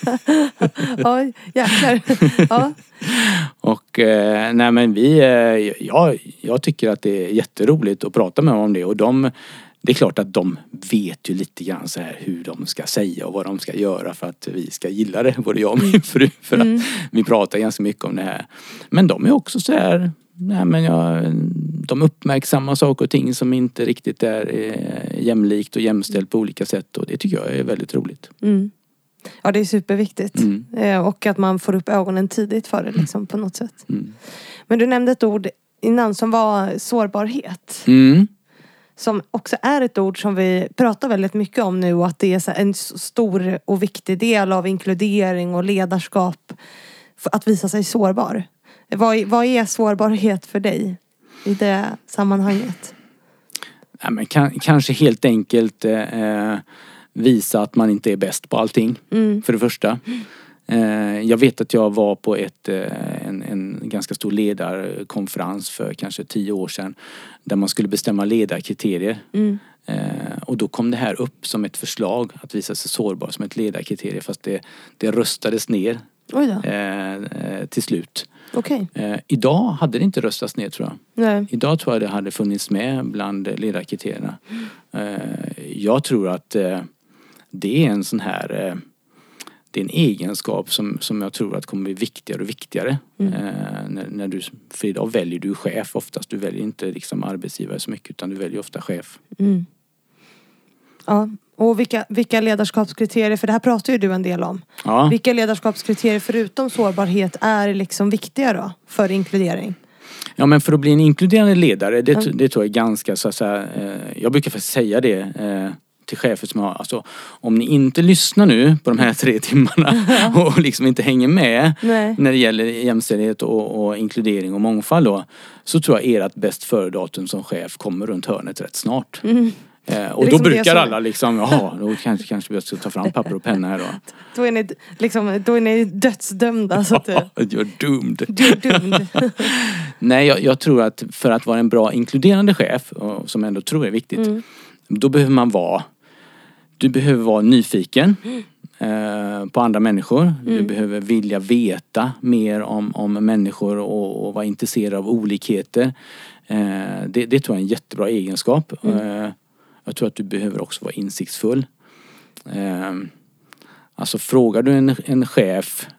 oj, jäklar. Ja. Och nej, men jag tycker att det är jätteroligt att prata med dem om det. Och det är klart att de vet ju lite grann så här hur de ska säga och vad de ska göra för att vi ska gilla det, både jag och min fru. För att vi pratar ganska mycket om det här. Men de är också så här, de uppmärksammar saker och ting som inte riktigt är jämlikt och jämställt på olika sätt. Och det tycker jag är väldigt roligt. Ja, det är superviktigt. Och att man får upp ögonen tidigt för det liksom, på något sätt. Men du nämnde ett ord innan som var sårbarhet. Som också är ett ord som vi pratar väldigt mycket om nu. Och att det är så en stor och viktig del av inkludering och ledarskap. För att visa sig sårbar. Vad är sårbarhet för dig? i det sammanhanget? Ja, men kanske helt enkelt visa att man inte är bäst på allting. För det första. Jag vet att jag var på en ganska stor ledarkonferens för kanske 10 år sedan. Där man skulle bestämma ledarkriterier. Och då kom det här upp som ett förslag att visa sig sårbar som ett ledarkriterie. Fast det röstades ner till slut. Okay. Idag hade det inte röstats ner, tror jag. Nej. Idag tror jag det hade funnits med bland ledarkriterierna. Jag tror att det är en sån här... Det är en egenskap som jag tror att kommer bli viktigare och viktigare. För idag väljer du chef oftast. Du väljer inte liksom arbetsgivare så mycket, utan du väljer ofta chef. Ja, och vilka ledarskapskriterier, för det här pratar ju du en del om. Ja. Vilka ledarskapskriterier förutom sårbarhet är liksom viktiga då för inkludering? Ja, men för att bli en inkluderande ledare, det tror jag är ganska så att säga, jag brukar faktiskt säga det till chefer som har, alltså, om ni inte lyssnar nu på de här 3 timmarna och liksom inte hänger med när det gäller jämställdhet och inkludering och mångfald då, så tror jag ert bäst före-datum som chef kommer runt hörnet rätt snart. Och liksom då brukar alla liksom, då kanske vi ska ta fram papper och penna här då. Då är ni dödsdömda. Så att You're doomed. Nej, jag tror att för att vara en bra inkluderande chef, som ändå tror är viktigt, då behöver du behöver vara nyfiken på andra människor. Du behöver vilja veta mer om människor och vara intresserad av olikheter. Det tror jag är en jättebra egenskap. Jag tror att du behöver också vara insiktsfull. Alltså frågar du en chef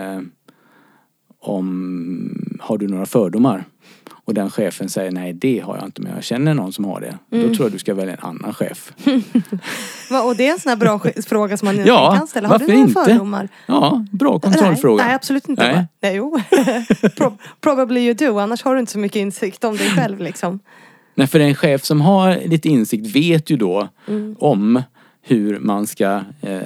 har du några fördomar? Och den chefen säger nej, det har jag inte, men jag känner någon som har det. Då tror jag du ska välja en annan chef. Och det är en sån här bra fråga som man kan ställa. Har du några fördomar? Ja, bra kontrollfråga. Nej, absolut inte. Nej, jo. Probably you do, annars har du inte så mycket insikt om dig själv liksom. Nej, för en chef som har lite insikt vet ju då om hur man ska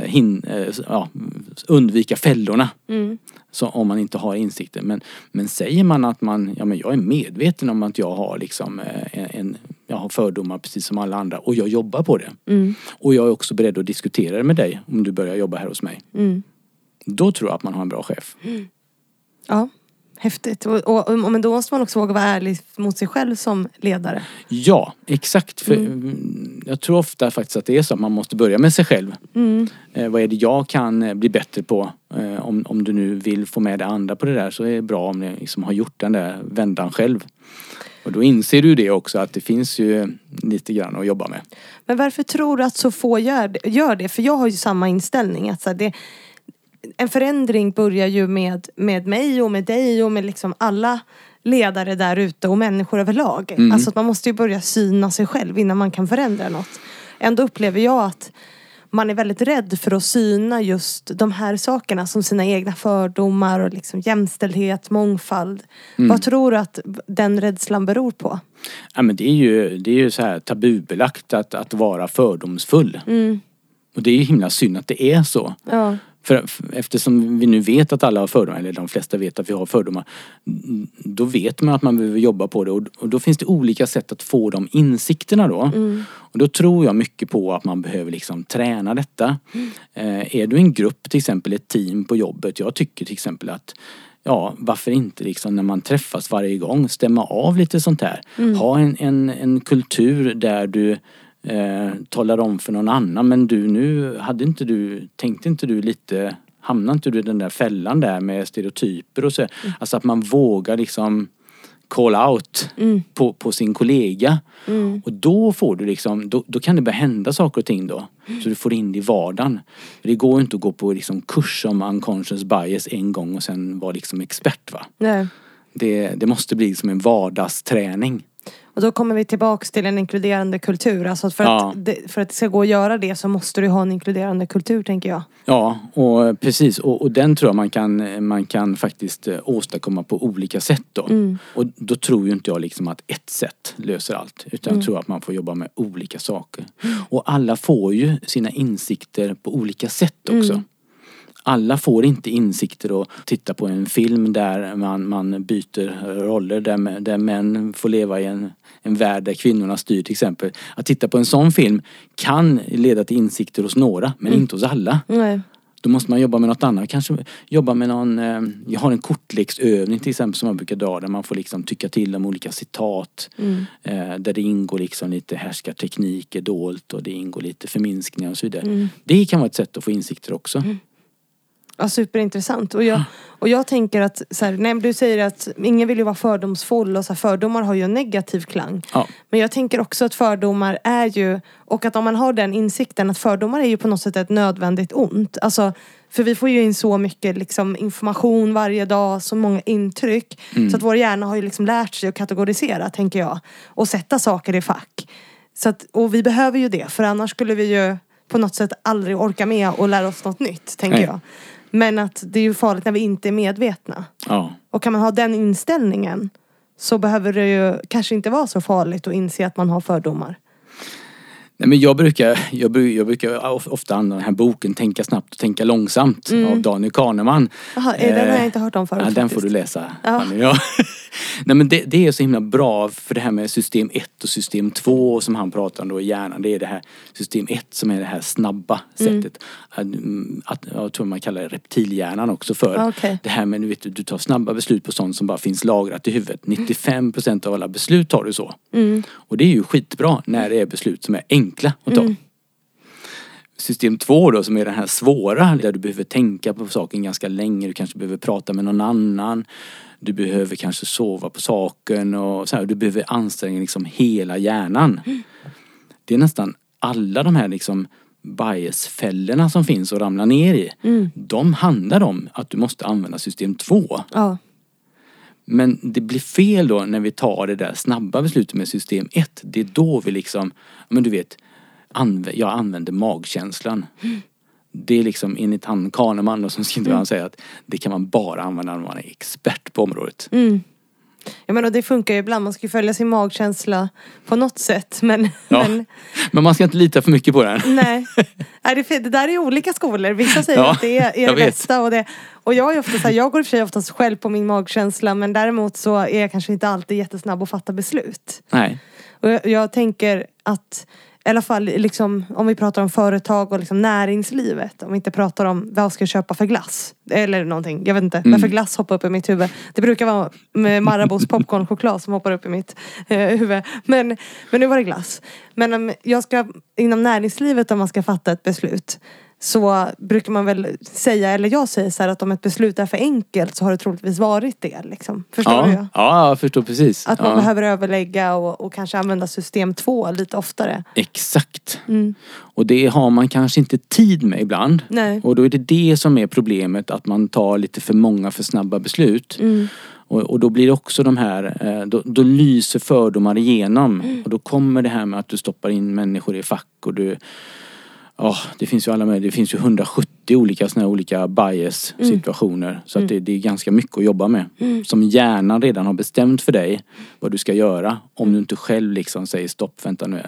undvika fällorna. Så om man inte har insikter. Men säger man att jag är medveten om att jag har liksom jag har fördomar precis som alla andra och jag jobbar på det. Och jag är också beredd att diskutera det med dig om du börjar jobba här hos mig. Då tror jag att man har en bra chef. Ja. Häftigt. Men då måste man också våga vara ärlig mot sig själv som ledare. Ja, exakt. För jag tror ofta faktiskt att det är så att man måste börja med sig själv. Vad är det jag kan bli bättre på? Om du nu vill få med det andra på det där, så är det bra om ni liksom har gjort den där vändan själv. Och då inser du det också, att det finns ju lite grann att jobba med. Men varför tror du att så få gör det? För jag har ju samma inställning. Att så här, en förändring börjar ju med mig och med dig och med liksom alla ledare där ute och människor överlag. Alltså att man måste ju börja syna sig själv innan man kan förändra något. Ändå upplever jag att man är väldigt rädd för att syna just de här sakerna som sina egna fördomar och liksom jämställdhet, mångfald. Vad tror du att den rädslan beror på? Ja, men det är ju så här tabubelagt att vara fördomsfull. Och det är ju himla synd att det är så. Ja. För eftersom vi nu vet att alla har fördomar, eller de flesta vet att vi har fördomar, då vet man att man behöver jobba på det. Och då finns det olika sätt att få de insikterna då. Och då tror jag mycket på att man behöver liksom träna detta. Är du en grupp, till exempel ett team på jobbet, jag tycker till exempel att varför inte liksom när man träffas varje gång stämma av lite sånt här. Ha en kultur där du talar om för någon annan, men hamnade inte du i den där fällan där med stereotyper och så. Alltså att man vågar liksom call out på sin kollega. Och då får du liksom, då kan det börja hända saker och ting då. Så du får in det i vardagen. För det går inte att gå på liksom kurs om unconscious bias en gång och sen vara liksom expert, va? Nej. Det måste bli som en vardagsträning. Och då kommer vi tillbaka till en inkluderande kultur. Alltså för att det ska gå att göra det så måste du ha en inkluderande kultur, tänker jag. Ja, och precis. Och den tror jag man kan faktiskt åstadkomma på olika sätt då. Och då tror ju inte jag liksom att ett sätt löser allt. Utan jag tror att man får jobba med olika saker. Och alla får ju sina insikter på olika sätt också. Alla får inte insikter och titta på en film där man byter roller, där män får leva i en värld där kvinnorna styr till exempel. Att titta på en sån film kan leda till insikter hos några, men inte hos alla. Nej. Då måste man jobba med något annat. Kanske jobba med någon... jag har en kortleksövning till exempel som jag brukar dra. Där man får liksom tycka till om olika citat. Där det ingår liksom lite härskartekniker dolt. Och det ingår lite förminskningar och så vidare. Det kan vara ett sätt att få insikter också. Ja, superintressant. Och jag tänker att så här, när du säger att ingen vill ju vara fördomsfull och så här, fördomar har ju en negativ klang. Ja. Men jag tänker också att fördomar är ju, och att om man har den insikten att fördomar är ju på något sätt ett nödvändigt ont. Alltså, för vi får ju in så mycket liksom, information varje dag, så många intryck. Så att vår hjärna har ju liksom lärt sig att kategorisera, tänker jag. Och sätta saker i fack. Så att, och vi behöver ju det, för annars skulle vi ju på något sätt aldrig orka med och lära oss något nytt, tänker jag. Men att det är ju farligt när vi inte är medvetna. Ja. Och kan man ha den inställningen så behöver det ju kanske inte vara så farligt att inse att man har fördomar. Nej, men jag brukar ofta använda den här boken Tänka snabbt och tänka långsamt av Daniel Kahneman. Jaha, den har jag inte hört om förut. Ja, den får du läsa. Ja. Nej, men det är så himla bra, för det här med system 1 och system 2 som han pratar om då i hjärnan. Det är det här system 1 som är det här snabba sättet. Jag tror man kallar det reptilhjärnan också för. Okay. Det här med, du tar snabba beslut på sånt som bara finns lagrat i huvudet. 95% av alla beslut tar du så. Och det är ju skitbra när det är beslut som är enkla att ta. System 2 då, som är den här svåra, där du behöver tänka på saken ganska länge. Du kanske behöver prata med någon annan. Du behöver kanske sova på saken och så här. Du behöver anstränga liksom hela hjärnan. Det är nästan alla de här liksom biasfällorna som finns och ramla ner i. De handlar om att du måste använda system 2. Ja. Men det blir fel då när vi tar det där snabba beslutet med system 1. Det är då vi liksom, men du vet, jag använder magkänslan. Det är liksom enligt han Kahneman då, som skriver han säger att det kan man bara använda när man är expert på området. Ja, men och det funkar ju ibland. Man ska ju följa sin magkänsla på något sätt. Men man ska inte lita för mycket på den. Nej. Det där är ju olika skolor. Vissa säger att det är det bästa. Och jag är ofta så här, jag går i och för sig oftast själv på min magkänsla. Men däremot så är jag kanske inte alltid jättesnabb att fatta beslut. Nej. Och jag tänker att i alla fall liksom, om vi pratar om företag och liksom näringslivet. Om vi inte pratar om vad ska jag köpa för glass. Eller någonting. Jag vet inte. Varför glass hoppar upp i mitt huvud. Det brukar vara med Marabous popcornchoklad som hoppar upp i mitt huvud. Men nu var det glass. Men om jag ska inom näringslivet, om man ska fatta ett beslut, så brukar man väl säga, eller jag säger så här, att om ett beslut är för enkelt så har det troligtvis varit det liksom. Förstår du? Ja, jag förstår precis. Att man behöver överlägga och kanske använda system 2 lite oftare. Exakt. Och det har man kanske inte tid med ibland. Nej. Och då är det som är problemet, att man tar lite för många för snabba beslut. Och då blir det också de här, då lyser fördomar igenom. Och då kommer det här med att du stoppar in människor i fack och du... det finns ju alla möjliga. Det finns ju 170 olika bias situationer. Så att det är ganska mycket att jobba med. Som hjärnan redan har bestämt för dig vad du ska göra. Om du inte själv liksom säger stopp, vänta nu.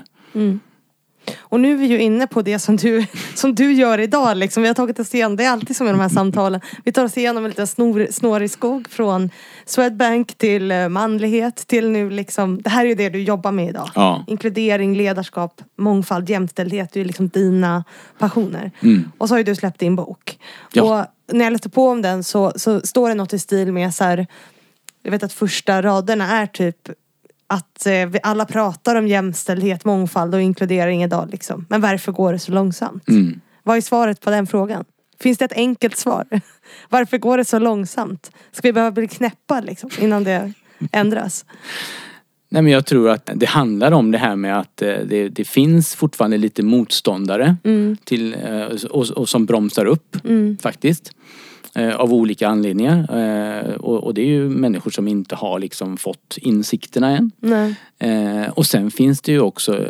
Och nu är vi ju inne på det som du gör idag liksom. Vi har tagit oss igenom, det är alltid som i de här samtalen. Vi tar oss igenom en liten snårig skog från Swedbank till manlighet till nu liksom, det här är ju det du jobbar med idag. Ja. Inkludering, ledarskap, mångfald, jämställdhet, det är ju liksom dina passioner. Och så har ju du släppt din bok. Ja. Och när jag läste på om den så står det något i stil med så här, jag vet att första raderna är typ att vi alla pratar om jämställdhet, mångfald och inkludering idag liksom. Men varför går det så långsamt? Vad är svaret på den frågan? Finns det ett enkelt svar? Varför går det så långsamt? Ska vi behöva bli knäppa liksom, innan det ändras? Nej, men jag tror att det handlar om det här med att det finns fortfarande lite motståndare till, och som bromsar upp faktiskt. Av olika anledningar. Och det är ju människor som inte har liksom fått insikterna än. Nej. Och sen finns det ju också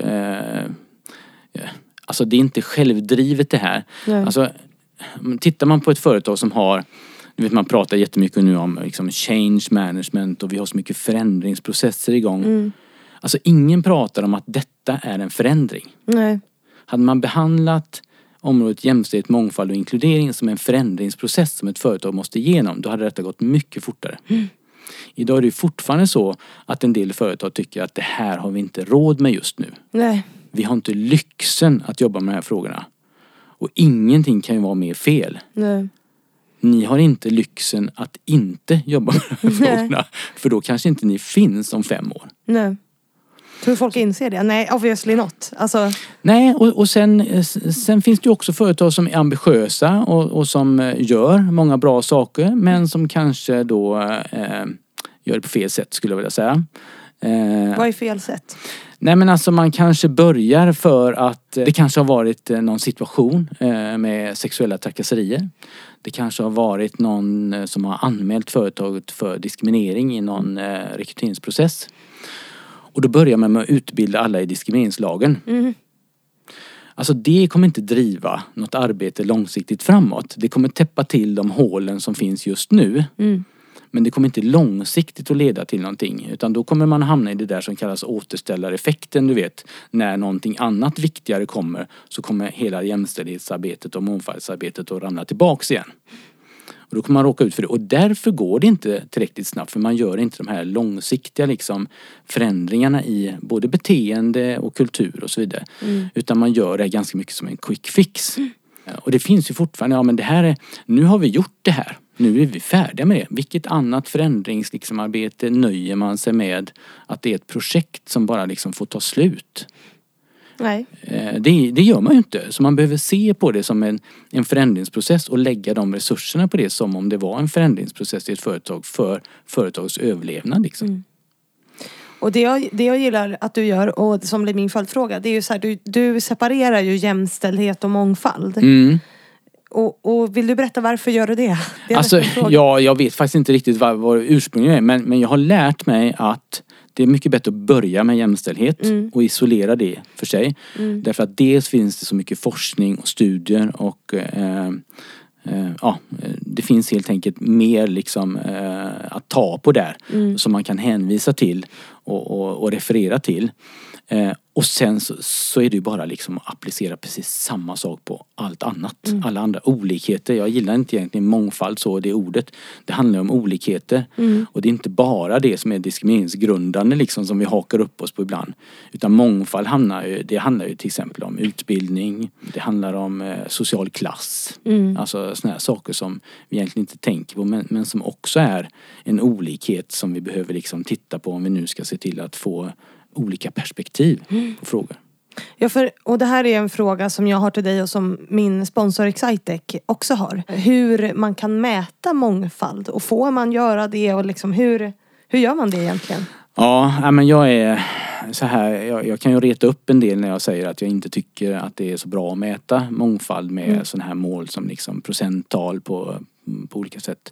alltså det är inte självdrivet det här. Nej. Alltså tittar man på ett företag som har, man pratar jättemycket nu om liksom change management och vi har så mycket förändringsprocesser igång. Alltså ingen pratar om att detta är en förändring. Nej. Hade man behandlat området jämställdhet, mångfald och inkludering som en förändringsprocess som ett företag måste igenom, då hade detta gått mycket fortare. Idag är det fortfarande så att en del företag tycker att det här har vi inte råd med just nu. Nej. Vi har inte lyxen att jobba med de här frågorna. Och ingenting kan ju vara mer fel. Nej. Ni har inte lyxen att inte jobba med de här frågorna. För då kanske inte ni finns om 5 år. Nej. Tror folk inser det? Nej, obviously not. Alltså... Nej, och sen finns det ju också företag som är ambitiösa och som gör många bra saker. Men som kanske då gör det på fel sätt, skulle jag vilja säga. Vad är fel sätt? Nej, men alltså man kanske börjar för att det kanske har varit någon situation med sexuella trakasserier. Det kanske har varit någon som har anmält företaget för diskriminering i någon rekryteringsprocess. Och då börjar man med att utbilda alla i diskrimineringslagen. Alltså det kommer inte driva något arbete långsiktigt framåt. Det kommer täppa till de hålen som finns just nu. Men det kommer inte långsiktigt att leda till någonting. Utan då kommer man hamna i det där som kallas återställareffekten, du vet. När någonting annat viktigare kommer så kommer hela jämställdhetsarbetet och mångfaldsarbetet att ramla tillbaks igen. Och då kommer man råka ut för det. Och därför går det inte tillräckligt snabbt. För man gör inte de här långsiktiga liksom, förändringarna i både beteende och kultur och så vidare. Utan man gör det ganska mycket som en quick fix. Och det finns ju fortfarande, ja men det här är, nu har vi gjort det här. Nu är vi färdiga med det. Vilket annat förändringsarbete nöjer man sig med att det är ett projekt som bara liksom får ta slut? Nej. Det gör man ju inte. Så man behöver se på det som en förändringsprocess och lägga de resurserna på det som om det var en förändringsprocess i ett företag för företagets överlevnad liksom. Och det jag gillar att du gör, och som blir min följdfråga, det är ju så här, du separerar ju jämställdhet och mångfald. Och vill du berätta varför gör du det? Alltså, ja, jag vet faktiskt inte riktigt vad ursprunget är. Men jag har lärt mig att det är mycket bättre att börja med jämställdhet och isolera det för sig. Därför att dels finns det så mycket forskning och studier och det finns helt enkelt mer liksom att ta på där som man kan hänvisa till och referera till. Och sen så är det ju bara liksom att applicera precis samma sak på allt annat. Alla andra olikheter. Jag gillar inte egentligen mångfald så, det ordet. Det handlar om olikheter. Och det är inte bara det som är diskrimineringsgrundande liksom som vi hakar upp oss på ibland. Utan mångfald handlar ju till exempel om utbildning. Det handlar om social klass. Alltså såna här saker som vi egentligen inte tänker på. Men som också är en olikhet som vi behöver liksom titta på om vi nu ska se till att få olika perspektiv på frågor. Ja, och det här är en fråga som jag har till dig och som min sponsor Excitec också har. Hur man kan mäta mångfald och får man göra det och liksom hur gör man det egentligen? Ja, men jag är så här, jag kan ju reta upp en del när jag säger att jag inte tycker att det är så bra att mäta mångfald med sådana här mål som liksom procenttal på olika sätt.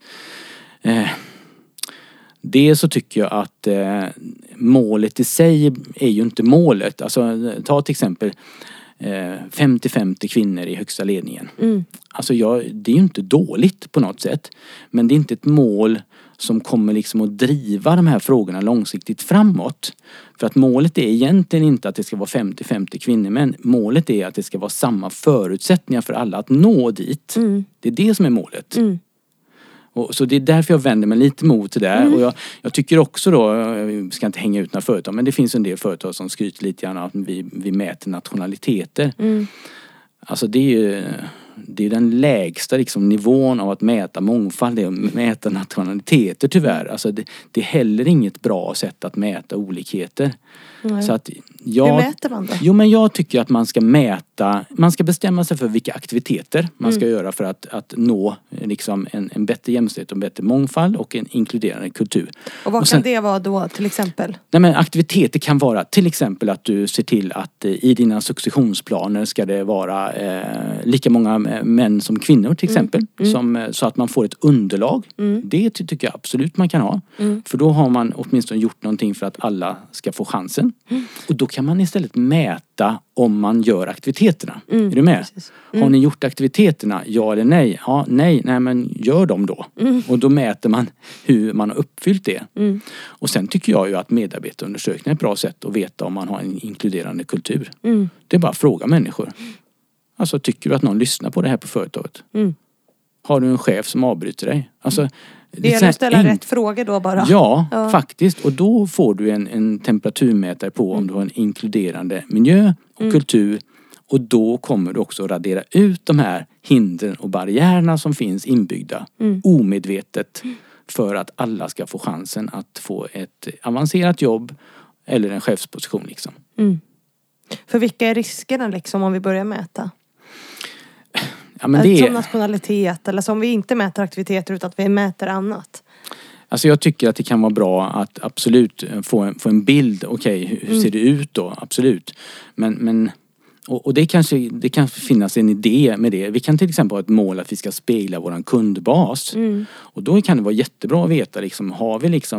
Det så tycker jag att målet i sig är ju inte målet. Alltså ta till exempel 50-50 kvinnor i högsta ledningen. Alltså det är ju inte dåligt på något sätt. Men det är inte ett mål som kommer liksom att driva de här frågorna långsiktigt framåt. För att målet är egentligen inte att det ska vara 50-50 kvinnor. Men målet är att det ska vara samma förutsättningar för alla att nå dit. Det är det som är målet. Och så det är därför jag vänder mig lite mot det där. Och jag tycker också då, jag ska inte hänga ut några företag, men det finns en del företag som skryter lite grann att vi mäter nationaliteter. Alltså det är den lägsta liksom nivån av att mäta mångfald, det är att mäta nationaliteter tyvärr. Alltså det är heller inget bra sätt att mäta olikheter. Så att hur mäter man det? Jo, men jag tycker att man ska bestämma sig för vilka aktiviteter man ska göra för att nå liksom en bättre jämställdhet och en bättre mångfald och en inkluderande kultur. Och vad kan det vara då till exempel? Nej, men aktiviteter kan vara till exempel att du ser till att i dina successionsplaner ska det vara lika många män som kvinnor till exempel. Så att man får ett underlag. Det tycker jag absolut man kan ha. För då har man åtminstone gjort någonting för att alla ska få chansen. Och då kan man istället mäta om man gör aktiviteterna. Är du med? Har ni gjort aktiviteterna? Ja eller nej? Ja, nej men gör dem då. Och då mäter man hur man har uppfyllt det. Och sen tycker jag ju att medarbetarundersökning är ett bra sätt att veta om man har en inkluderande kultur. Det är bara att fråga människor. Alltså tycker du att någon lyssnar på det här på företaget? Har du en chef som avbryter dig? Alltså, det gäller att ställa rätt frågor då bara. Ja, faktiskt. Och då får du en temperaturmätare på om du har en inkluderande miljö och kultur. Och då kommer du också radera ut de här hindren och barriärerna som finns inbyggda omedvetet för att alla ska få chansen att få ett avancerat jobb eller en chefsposition liksom. För vilka är riskerna liksom om vi börjar mäta? Ja, men det som nationalitet eller som vi inte mäter aktiviteter utan att vi mäter annat. Alltså jag tycker att det kan vara bra att absolut få en bild. Okej, hur ser det ut då? Absolut. Men och det kan finnas en idé med det. Vi kan till exempel ha ett mål att vi ska spegla våran kundbas. Och då kan det vara jättebra att veta liksom, har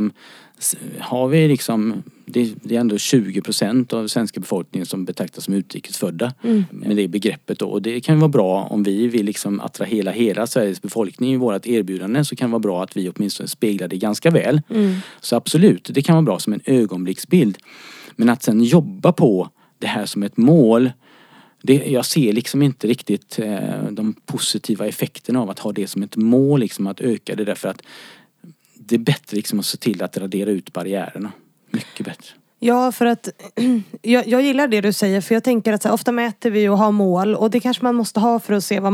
vi liksom det är ändå 20% av svenska befolkningen som betraktas som utrikesfödda med det begreppet då. Och det kan vara bra om vi vill liksom attrahera hela Sveriges befolkning i vårt erbjudande, så kan det vara bra att vi åtminstone speglar det ganska väl. Så absolut, det kan vara bra som en ögonblicksbild. Men att sen jobba på det här som ett mål, jag ser liksom inte riktigt de positiva effekterna av att ha det som ett mål, liksom att öka det, därför att det är bättre liksom att se till att radera ut barriärerna. Mycket bättre. Ja, för att jag gillar det du säger, för jag tänker att så här, ofta mäter vi och har mål, och det kanske man måste ha för att se vad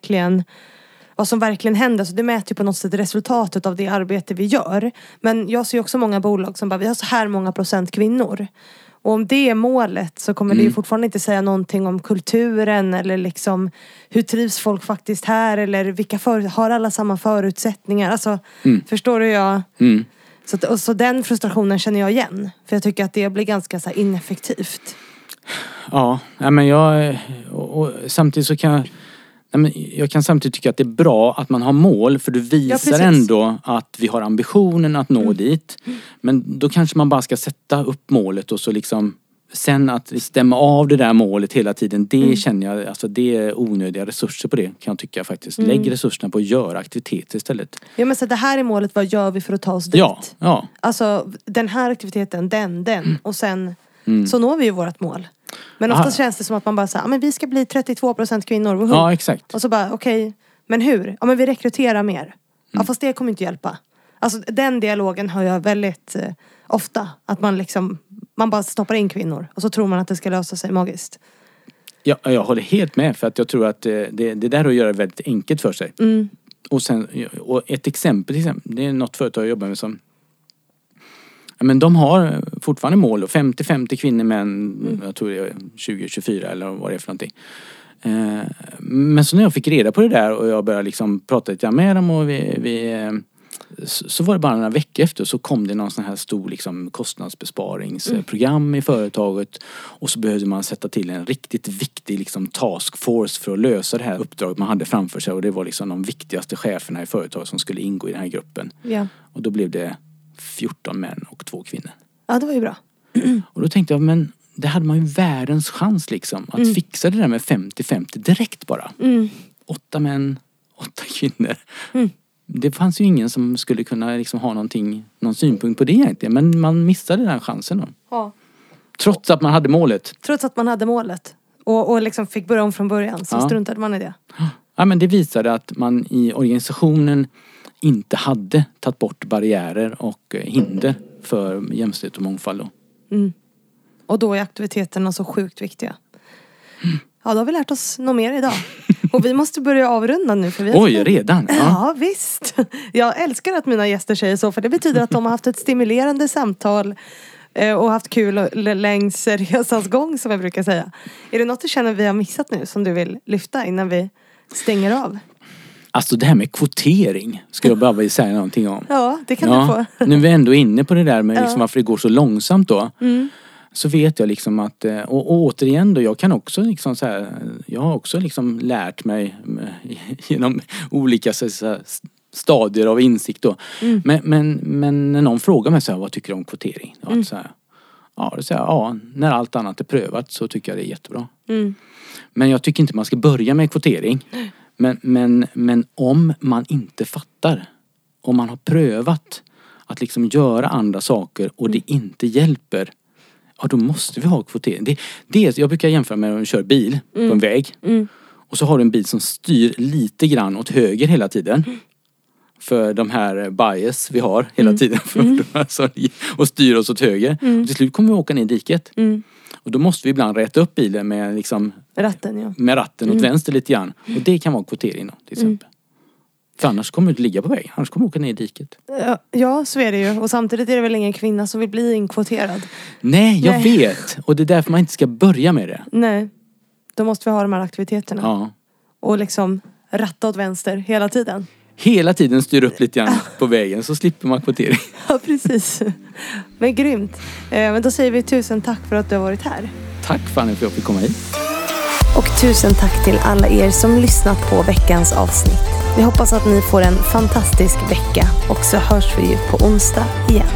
som verkligen händer. Så det mäter ju på något sätt resultatet av det arbete vi gör. Men jag ser också många bolag som bara, vi har så här många procent kvinnor. Och om det är målet så kommer det ju fortfarande inte säga någonting om kulturen eller liksom hur trivs folk faktiskt här, eller vilka har alla samma förutsättningar. Alltså, förstår du jag? Så den frustrationen känner jag igen. För jag tycker att det blir ganska så här ineffektivt. Ja, men och samtidigt så kan jag kan samtidigt tycka att det är bra att man har mål, för du visar ändå att vi har ambitionen att nå dit. Men då kanske man bara ska sätta upp målet och så liksom sen att stämma av det där målet hela tiden, det känner jag, alltså det är onödiga resurser på det, kan jag tycka faktiskt. Lägg resurserna på att göra aktiviteter istället. Ja, men så det här är målet, vad gör vi för att ta oss dit? Ja. Alltså den här aktiviteten, den och sen så når vi ju vårt mål. Men ofta känns det som att man bara säger, men vi ska bli 32% kvinnor. Woho! Ja, exakt. Och så bara, okej, men hur? Ja, men vi rekryterar mer. Ja, fast det kommer inte hjälpa. Alltså den dialogen har jag väldigt ofta. Att man bara stoppar in kvinnor. Och så tror man att det ska lösa sig magiskt. Ja, jag håller helt med, för att jag tror att det där att göra det väldigt enkelt för sig. Och ett exempel, det är något företag jag jobbar med som, men de har fortfarande mål, 50-50 kvinnor, män, jag tror det är 20-24 eller vad det är för någonting. Men så när jag fick reda på det där och jag började liksom prata lite med dem, och så var det bara några veckor efter så kom det någon sån här stor liksom kostnadsbesparingsprogram i företaget, och så behövde man sätta till en riktigt viktig liksom taskforce för att lösa det här uppdraget man hade framför sig, och det var liksom de viktigaste cheferna i företaget som skulle ingå i den här gruppen. Ja. Och då blev det 14 män och 2 kvinnor. Ja, det var ju bra. Och då tänkte jag, men det hade man ju världens chans liksom. Att fixa det där med 50-50 direkt bara. 8 män, 8 kvinnor. Det fanns ju ingen som skulle kunna liksom ha någon synpunkt på det egentligen. Men man missade den chansen då. Ja. Trots att man hade målet. Och liksom fick börja om från början. Så struntade man i det. Ja, men det visade att man i organisationen inte hade tagit bort barriärer och hinder för jämställdhet och mångfald då. Och då är aktiviteterna så sjukt viktiga. Ja, då har vi lärt oss något mer idag. Och vi måste börja avrunda nu. För vi Oj, redan? Ja, visst. Jag älskar att mina gäster säger så. För det betyder att de har haft ett stimulerande samtal. Och haft kul längs resans gång, som jag brukar säga. Är det något du känner vi har missat nu som du vill lyfta innan vi stänger av? Alltså det här med kvotering ska jag bara vilja säga någonting om. Ja, det kan du få. Nu är vi ändå inne på det där med liksom varför det går så långsamt då. Så vet jag liksom att, och återigen då, jag kan också liksom så här, jag har också liksom lärt mig genom olika så här, stadier av insikt då. Men när någon frågar mig så här, vad tycker du om kvotering? Så här, det säger jag, när allt annat är prövat så tycker jag det är jättebra. Men jag tycker inte man ska börja med kvotering. Men om man inte fattar, om man har prövat att liksom göra andra saker och det inte hjälper, då måste vi ha kvotering. Jag brukar jämföra med att köra bil på en väg. Och så har du en bil som styr lite grann åt höger hela tiden. För de här bias vi har hela tiden. Och styr oss åt höger. Och till slut kommer vi åka ner i diket. Och då måste vi ibland rätta upp bilen med liksom med ratten åt vänster lite grann. Och det kan vara kvotering då, till exempel. För annars kommer du inte ligga på vägen. Annars kommer du åka ner i diket. Ja, så är det ju. Och samtidigt är det väl ingen kvinna som vill bli inkvoterad. Nej, jag vet. Och det är därför man inte ska börja med det. Nej. Då måste vi ha de här aktiviteterna. Ja. Och liksom ratta åt vänster hela tiden. Hela tiden styr upp lite grann på vägen så slipper man kvotering. Ja, precis. Men grymt. Men då säger vi 1000 tack för att du har varit här. Tack Fanny för att jag fick komma hit. Och 1000 tack till alla er som lyssnat på veckans avsnitt. Vi hoppas att ni får en fantastisk vecka och så hörs vi ju på onsdag igen.